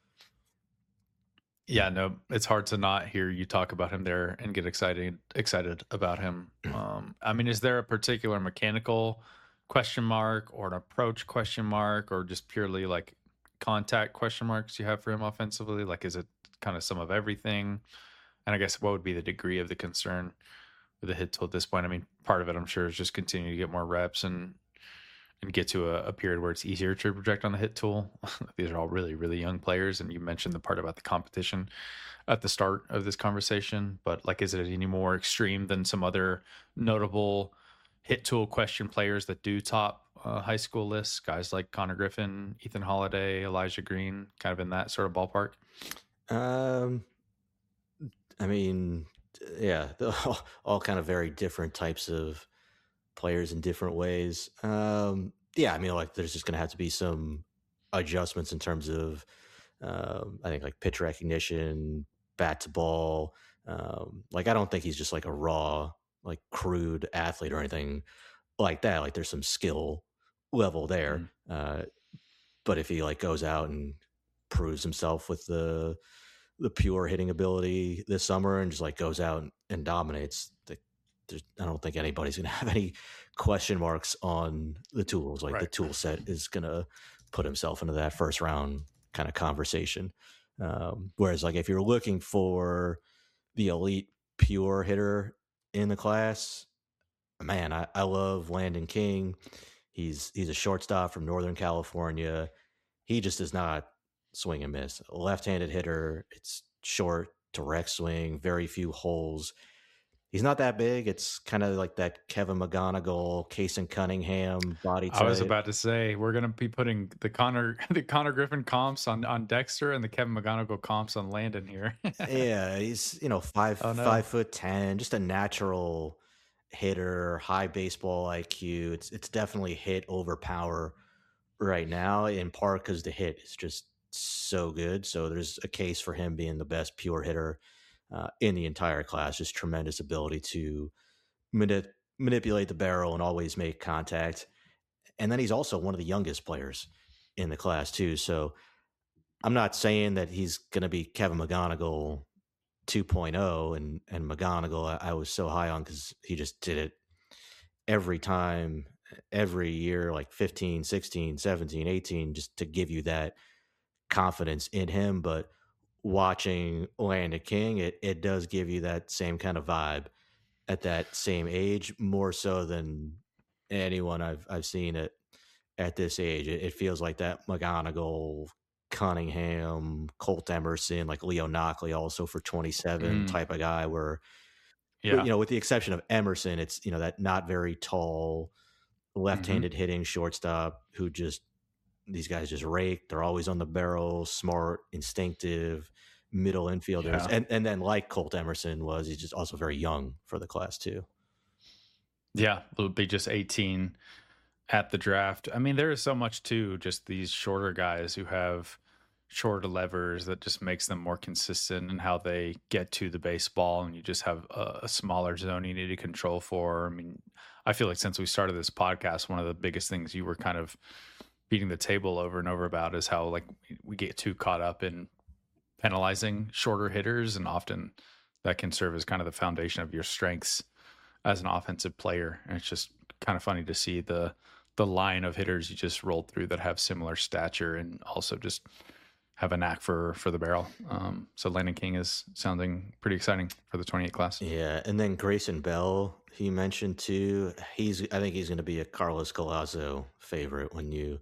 Yeah, no, it's hard to not hear you talk about him there and get excited excited about him. Um, I mean, is there a particular mechanical question mark or an approach question mark, or just purely like contact question marks you have for him offensively? Like, is it kind of some of everything? And I guess what would be the degree of the concern with the hit tool at this point? I mean, part of it, I'm sure, is just continue to get more reps and and get to a, a period where it's easier to project on the hit tool. These are all really, really young players. And you mentioned the part about the competition at the start of this conversation, but like, is it any more extreme than some other notable hit tool question players that do top uh, high school lists? Guys like Connor Griffin, Ethan Holiday, Elijah Green, kind of in that sort of ballpark? Um, I mean, yeah, all, all kind of very different types of players in different ways. Um, yeah, I mean, like there's just going to have to be some adjustments in terms of, um, I think like pitch recognition, bat to ball. Um, like, I don't think he's just like a raw, like crude athlete or anything like that. Like there's some skill level there. Mm. Uh, but if he like goes out and proves himself with the, the pure hitting ability this summer and just like goes out and, and dominates, the, I don't think anybody's going to have any question marks on the tools. Like right. The tool set is going to put himself into that first round kind of conversation. Um, whereas like if you're looking for the elite pure hitter in the class, man, I, I love Landon King. He's, he's a shortstop from Northern California. He just does not swing and miss. A left-handed hitter. It's short, direct swing, very few holes. He's not that big. It's kind of like that Kevin McGonigal, Kason Cunningham body type. I was about to say we're going to be putting the Connor the Connor Griffin comps on, on Dexter and the Kevin McGonigal comps on Landon here. Yeah, he's you know five oh, no. five foot ten, just a natural hitter, high baseball I Q. It's it's definitely hit over power right now, in part because the hit is just so good. So there's a case for him being the best pure hitter Uh, in the entire class. Just tremendous ability to mani- manipulate the barrel and always make contact. And then he's also one of the youngest players in the class too. So I'm not saying that he's going to be Kevin McGonigal two point oh, and, and McGonigal I, I was so high on because he just did it every time, every year, like fifteen, sixteen, seventeen, eighteen, just to give you that confidence in him. But watching Landon King, it, it does give you that same kind of vibe at that same age, more so than anyone I've I've seen it at this age. It, it feels like that McGonigal, Cunningham, Colt Emerson, like Leo Knockley also for twenty-seven mm. type of guy where, yeah. you know, with the exception of Emerson, it's, you know, that not very tall, left-handed mm-hmm. hitting shortstop who just, these guys just rake. They're always on the barrel, smart, instinctive, middle infielders. Yeah. And and then like Colt Emerson was, he's just also very young for the class too. Yeah, it'll be just eighteen at the draft. I mean, there is so much too, just these shorter guys who have shorter levers that just makes them more consistent in how they get to the baseball, and you just have a, a smaller zone you need to control for. I mean, I feel like since we started this podcast, one of the biggest things you were kind of beating the table over and over about is how like we get too caught up in penalizing shorter hitters, and often that can serve as kind of the foundation of your strengths as an offensive player. And it's just kind of funny to see the the line of hitters you just rolled through that have similar stature and also just have a knack for for the barrel. Um, so Landon King is sounding pretty exciting for the twenty-eight class. Yeah, and then Grayson Bell, he mentioned too. He's I think he's going to be a Carlos Galazo favorite when you.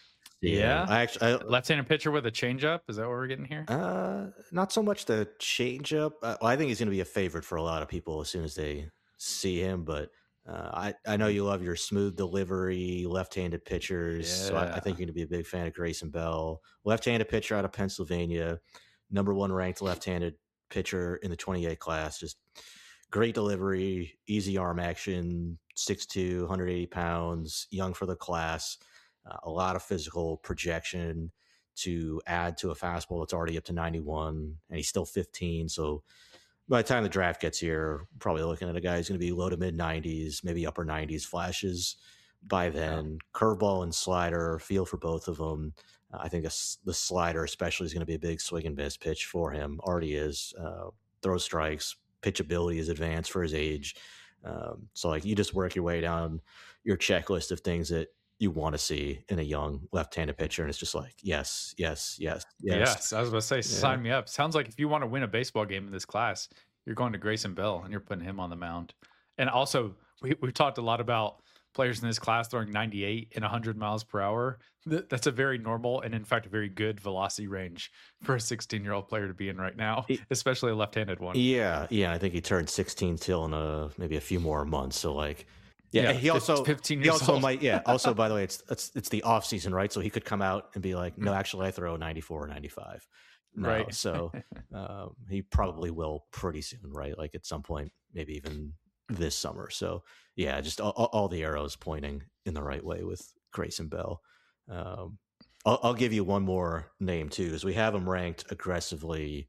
Yeah, I actually I, left-handed pitcher with a changeup. Is that what we're getting here? Uh, not so much the changeup. Uh, well, I think he's going to be a favorite for a lot of people as soon as they see him. But uh, I I know you love your smooth delivery, left-handed pitchers. Yeah. So I, I think you're going to be a big fan of Grayson Bell, left-handed pitcher out of Pennsylvania, number one ranked left-handed pitcher in the twenty-eight class. Just great delivery, easy arm action, six two, one hundred eighty pounds, young for the class. Uh, a lot of physical projection to add to a fastball that's already up to ninety-one, and he's still fifteen. So by the time the draft gets here, probably looking at a guy who's going to be low to mid nineties, maybe upper nineties flashes by then. Yeah. Curveball and slider, feel for both of them. Uh, I think a, the slider especially is going to be a big swing and miss pitch for him. Already is. Uh, throw strikes, pitchability is advanced for his age. Um, so like you just work your way down your checklist of things that you want to see in a young left-handed pitcher, and it's just like yes, yes, yes, yes. Yes, I was about to say, yeah. Sign me up. Sounds like if you want to win a baseball game in this class, you're going to Grayson Bell and you're putting him on the mound. And also, we we talked a lot about players in this class throwing ninety-eight and one hundred miles per hour. That's a very normal and, in fact, a very good velocity range for a sixteen-year-old player to be in right now, especially a left-handed one. Yeah, yeah. I think he turned sixteen till in a, maybe a few more months. So like. Yeah, yeah, he also fifteen years he also old. might yeah. Also, by the way, it's it's it's the off season, right? So he could come out and be like, no, actually, I throw ninety-four or ninety-five. No, right. So um, he probably will pretty soon, right? Like at some point, maybe even this summer. So yeah, just all, all the arrows pointing in the right way with Grayson Bell. Um, I'll, I'll give you one more name too, because we have him ranked aggressively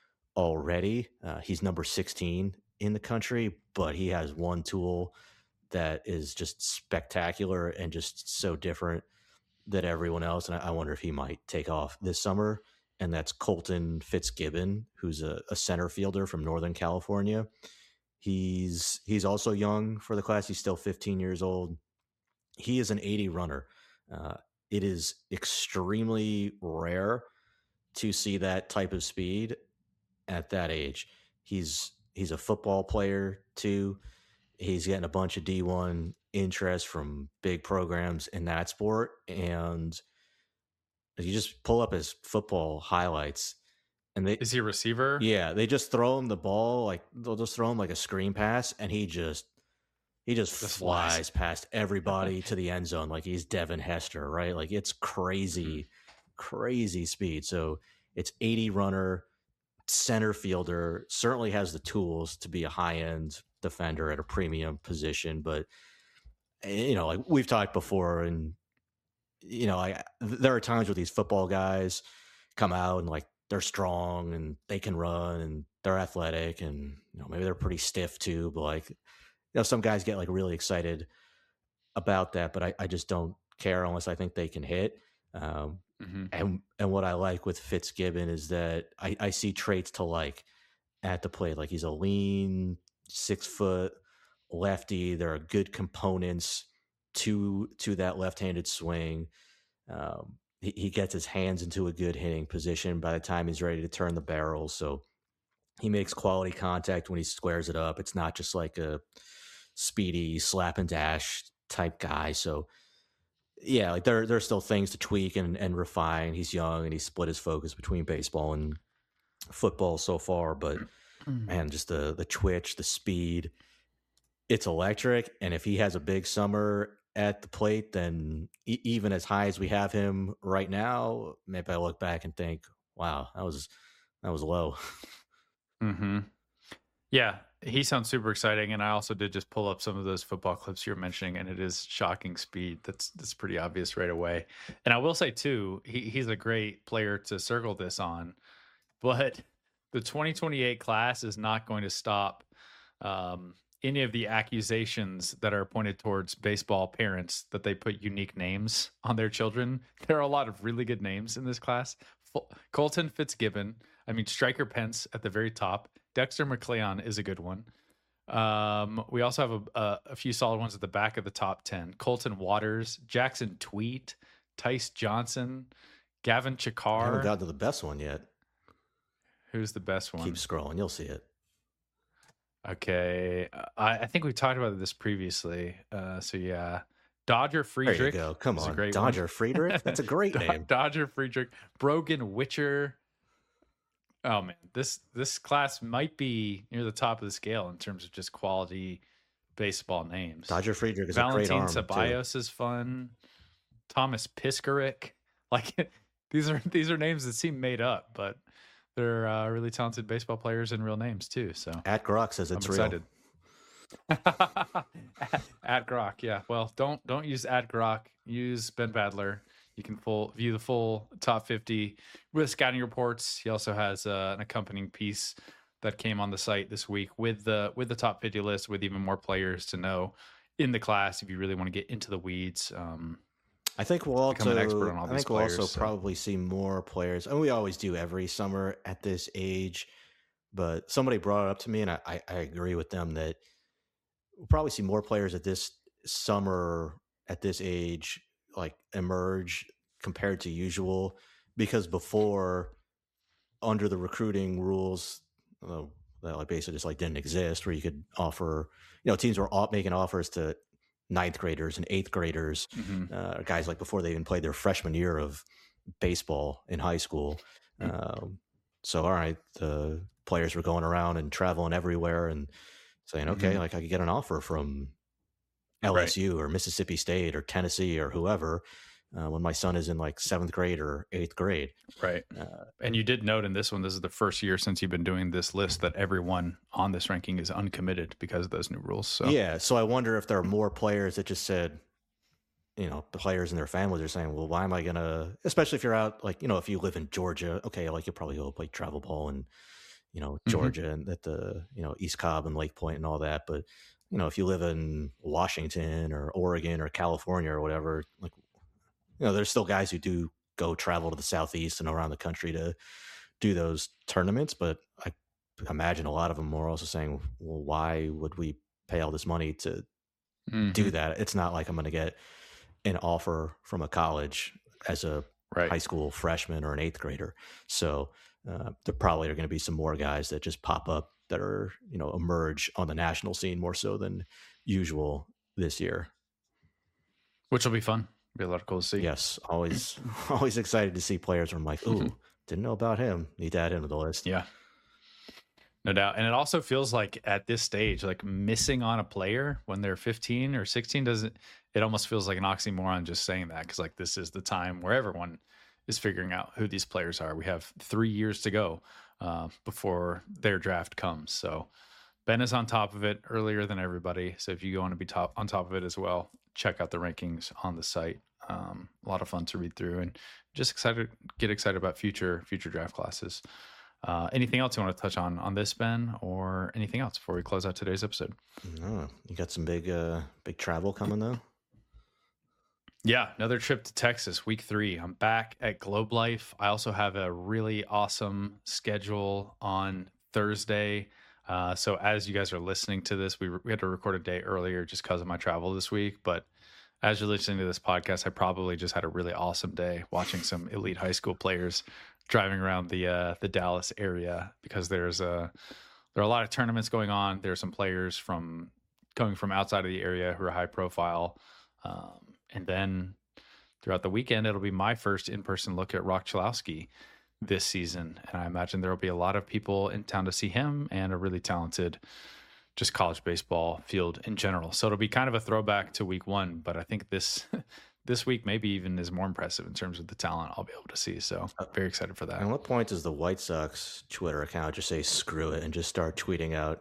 already. Uh, he's number sixteen in the country, but he has one tool that is just spectacular and just so different than everyone else. And I, I wonder if he might take off this summer. And that's Colton Fitzgibbon, who's a, a center fielder from Northern California. He's he's also young for the class. He's still fifteen years old. He is an eighty runner. Uh, it is extremely rare to see that type of speed at that age. He's he's a football player too. He's getting a bunch of D one interest from big programs in that sport. And you just pull up his football highlights. And they Is he a receiver? Yeah, they just throw him the ball, like they'll just throw him like a screen pass, and he just he just, just flies, flies past everybody to the end zone like he's Devin Hester, right? Like it's crazy, mm-hmm. crazy speed. So it's eighty runner, center fielder, certainly has the tools to be a high end defender at a premium position. But you know, like we've talked before, and you know, like there are times where these football guys come out and like they're strong and they can run and they're athletic, and you know, maybe they're pretty stiff too, but like you know, some guys get like really excited about that, but I, I just don't care unless I think they can hit. Um, mm-hmm. and and what I like with Fitzgibbon is that I, I see traits to like at the plate. Like he's a lean six foot lefty. There are good components to to that left-handed swing. Um, he, he gets his hands into a good hitting position by the time he's ready to turn the barrel. So he makes quality contact when he squares it up. It's not just like a speedy slap and dash type guy. So yeah, like there there's still things to tweak and, and refine. He's young and he split his focus between baseball and football so far, but man, just the the twitch, the speed, it's electric. And if he has a big summer at the plate, then e- even as high as we have him right now, maybe I look back and think, wow, that was that was low. Mm-hmm. Yeah, he sounds super exciting, and I also did just pull up some of those football clips you're mentioning, and it is shocking speed. That's that's pretty obvious right away. And I will say too, he, he's a great player to circle this on, but the twenty twenty-eight class is not going to stop um, any of the accusations that are pointed towards baseball parents that they put unique names on their children. There are a lot of really good names in this class. Colton Fitzgibbon, I mean, Striker Pence at the very top. Dexter McCleon is a good one. Um, we also have a, a, a few solid ones at the back of the top ten. Colton Waters, Jackson Tweet, Tice Johnson, Gavin Chakar. I haven't got to the best one yet. Who's the best one? Keep scrolling. You'll see it. Okay. I, I think we talked about this previously. Uh, so, yeah. Dodger Friedrich. There you go. Come on. Dodger one. Friedrich? That's a great Do- name. Dodger Friedrich. Brogan Witcher. Oh, man. This this class might be near the top of the scale in terms of just quality baseball names. Dodger Friedrich is Valentin a great arm, Ceballos too. is fun. Thomas Piskaric. Like, these are these are names that seem made up, but they're uh, really talented baseball players and real names, too. So At Grok says it's I'm excited. At Grok, yeah. Well, don't don't use at Grok. Use Ben Badler. You can full view the full top fifty with scouting reports. He also has uh, an accompanying piece that came on the site this week with the with the top fifty list, with even more players to know in the class if you really want to get into the weeds. Um, I think we'll also. an expert on all I these think we'll players, also so. probably see more players, and we always do every summer at this age. But somebody brought it up to me, and I, I, I agree with them that we'll probably see more players at this summer at this age like emerge compared to usual, because before, under the recruiting rules, uh, that like basically just like didn't exist, where you could offer, you know, teams were all making offers to ninth graders and eighth graders, mm-hmm. uh, guys like before they even played their freshman year of baseball in high school. Mm-hmm. Um, so, all right, the players were going around and traveling everywhere and saying, okay, mm-hmm. like I could get an offer from L S U right. or Mississippi State or Tennessee or whoever uh, when my son is in like seventh grade or eighth grade. Right. Uh, and you did note in this one, this is the first year since you've been doing this list that everyone on this ranking is uncommitted because of those new rules. So yeah. So I wonder if there are more players that just said, you know, the players and their families are saying, well, why am I going to, especially if you're out, like, you know, if you live in Georgia, okay, like you'll probably go play travel ball and, you know, Georgia mm-hmm. and at the, you know, East Cobb and Lake Point and all that. But, you know, if you live in Washington or Oregon or California or whatever, like, you know, there's still guys who do go travel to the Southeast and around the country to do those tournaments. But I imagine a lot of them are also saying, well, why would we pay all this money to mm-hmm. do that? It's not like I'm going to get an offer from a college as a right. high school freshman or an eighth grader. So uh, there probably are going to be some more guys that just pop up that are, you know, emerge on the national scene more so than usual this year. Which will be fun. Be a lot of cool to see. Yes. Always, always excited to see players where I'm like, ooh, didn't know about him. Need to add him to the list. Yeah. No doubt. And it also feels like at this stage, like missing on a player when they're fifteen or sixteen doesn't, it almost feels like an oxymoron just saying that. Cause like this is the time where everyone is figuring out who these players are. We have three years to go uh, before their draft comes. So Ben is on top of it earlier than everybody. So if you want to be top on top of it as well, check out the rankings on the site. Um, a lot of fun to read through and just excited, get excited about future, future draft classes. Uh, anything else you want to touch on on this, Ben, or anything else before we close out today's episode? No, you got some big, uh, big travel coming though. Yeah, another trip to Texas, week three. I'm back at Globe Life. I also have a really awesome schedule on Thursday. Uh, so as you guys are listening to this, we, re- we had to record a day earlier just because of my travel this week. But as you're listening to this podcast, I probably just had a really awesome day watching some elite high school players driving around the uh, the Dallas area, because there's a there are a lot of tournaments going on. There's some players from coming from outside of the area who are high profile. Um, and then throughout the weekend, it'll be my first in-person look at Rock Chalowski this season. And I imagine there will be a lot of people in town to see him and a really talented just college baseball field in general. So it'll be kind of a throwback to week one, but I think this this week maybe even is more impressive in terms of the talent I'll be able to see. So I'm very excited for that. At what point does the White Sox Twitter account just say screw it and just start tweeting out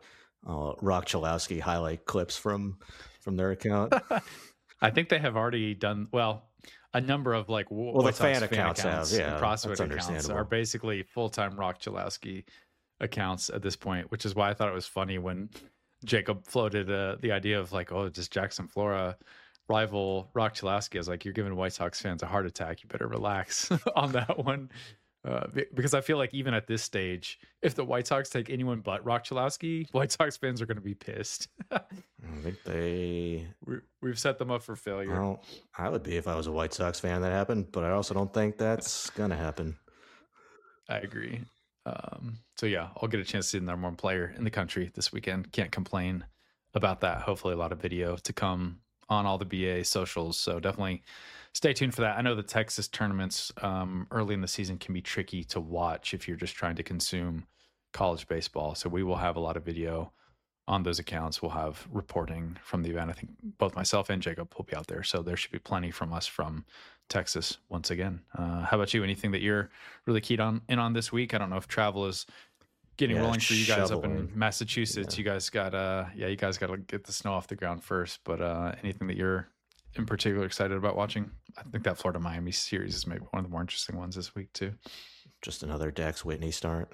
uh, Rock Chalowski highlight clips from from their account. I think they have already done well. A number of like well, the fan, fan accounts, accounts have, yeah, and prospect accounts are basically full-time Rock Chalowski accounts at this point, which is why I thought it was funny when Jacob floated uh, the idea of like, oh, does Jackson Flora rival Rock Chalowski? I was like, you're giving White Sox fans a heart attack. You better relax on that one. Uh, because I feel like even at this stage, if the White Sox take anyone but Rock Chalowski, White Sox fans are going to be pissed. I think they... We, we've set them up for failure. Well, I would be if I was a White Sox fan that happened, but I also don't think that's going to happen. I agree. Um, so yeah, I'll get a chance to see the number one player in the country this weekend. Can't complain about that. Hopefully a lot of video to come on all the B A socials. So definitely stay tuned for that. I know the Texas tournaments um, early in the season can be tricky to watch if you're just trying to consume college baseball. So we will have a lot of video on those accounts. We'll have reporting from the event. I think both myself and Jacob will be out there. So there should be plenty from us from Texas once again. Uh, how about you? Anything that you're really keyed on in on this week? I don't know if travel is getting yeah, rolling for you guys shoveling. Up in Massachusetts. Yeah. You guys got uh yeah, you guys got to get the snow off the ground first, but uh anything that you're in particular excited about watching? I think that Florida Miami series is maybe one of the more interesting ones this week too. Just another Dax Whitney start.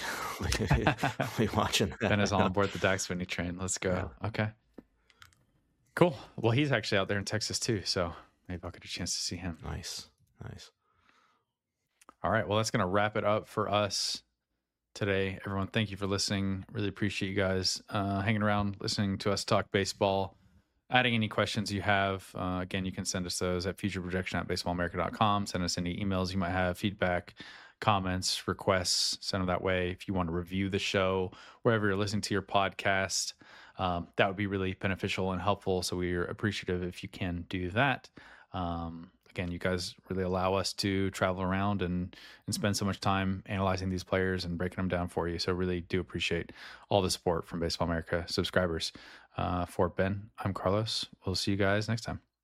we watching that. Ben is on board the Dax Whitney train. Let's go. Yeah. Okay. Cool. Well, he's actually out there in Texas too, so maybe I'll get a chance to see him. Nice. Nice. All right. Well, that's going to wrap it up for us today. Everyone, thank you for listening. Really appreciate you guys uh, hanging around, listening to us talk baseball. Adding any questions you have, uh, again, you can send us those at future projection at baseball america dot com. Send us any emails you might have, feedback, comments, requests. Send them that way. If you want to review the show, wherever you're listening to your podcast, um, that would be really beneficial and helpful. So we're appreciative if you can do that. Um, again, you guys really allow us to travel around and, and spend so much time analyzing these players and breaking them down for you. So really do appreciate all the support from Baseball America subscribers. Uh, for Ben, I'm Carlos. We'll see you guys next time.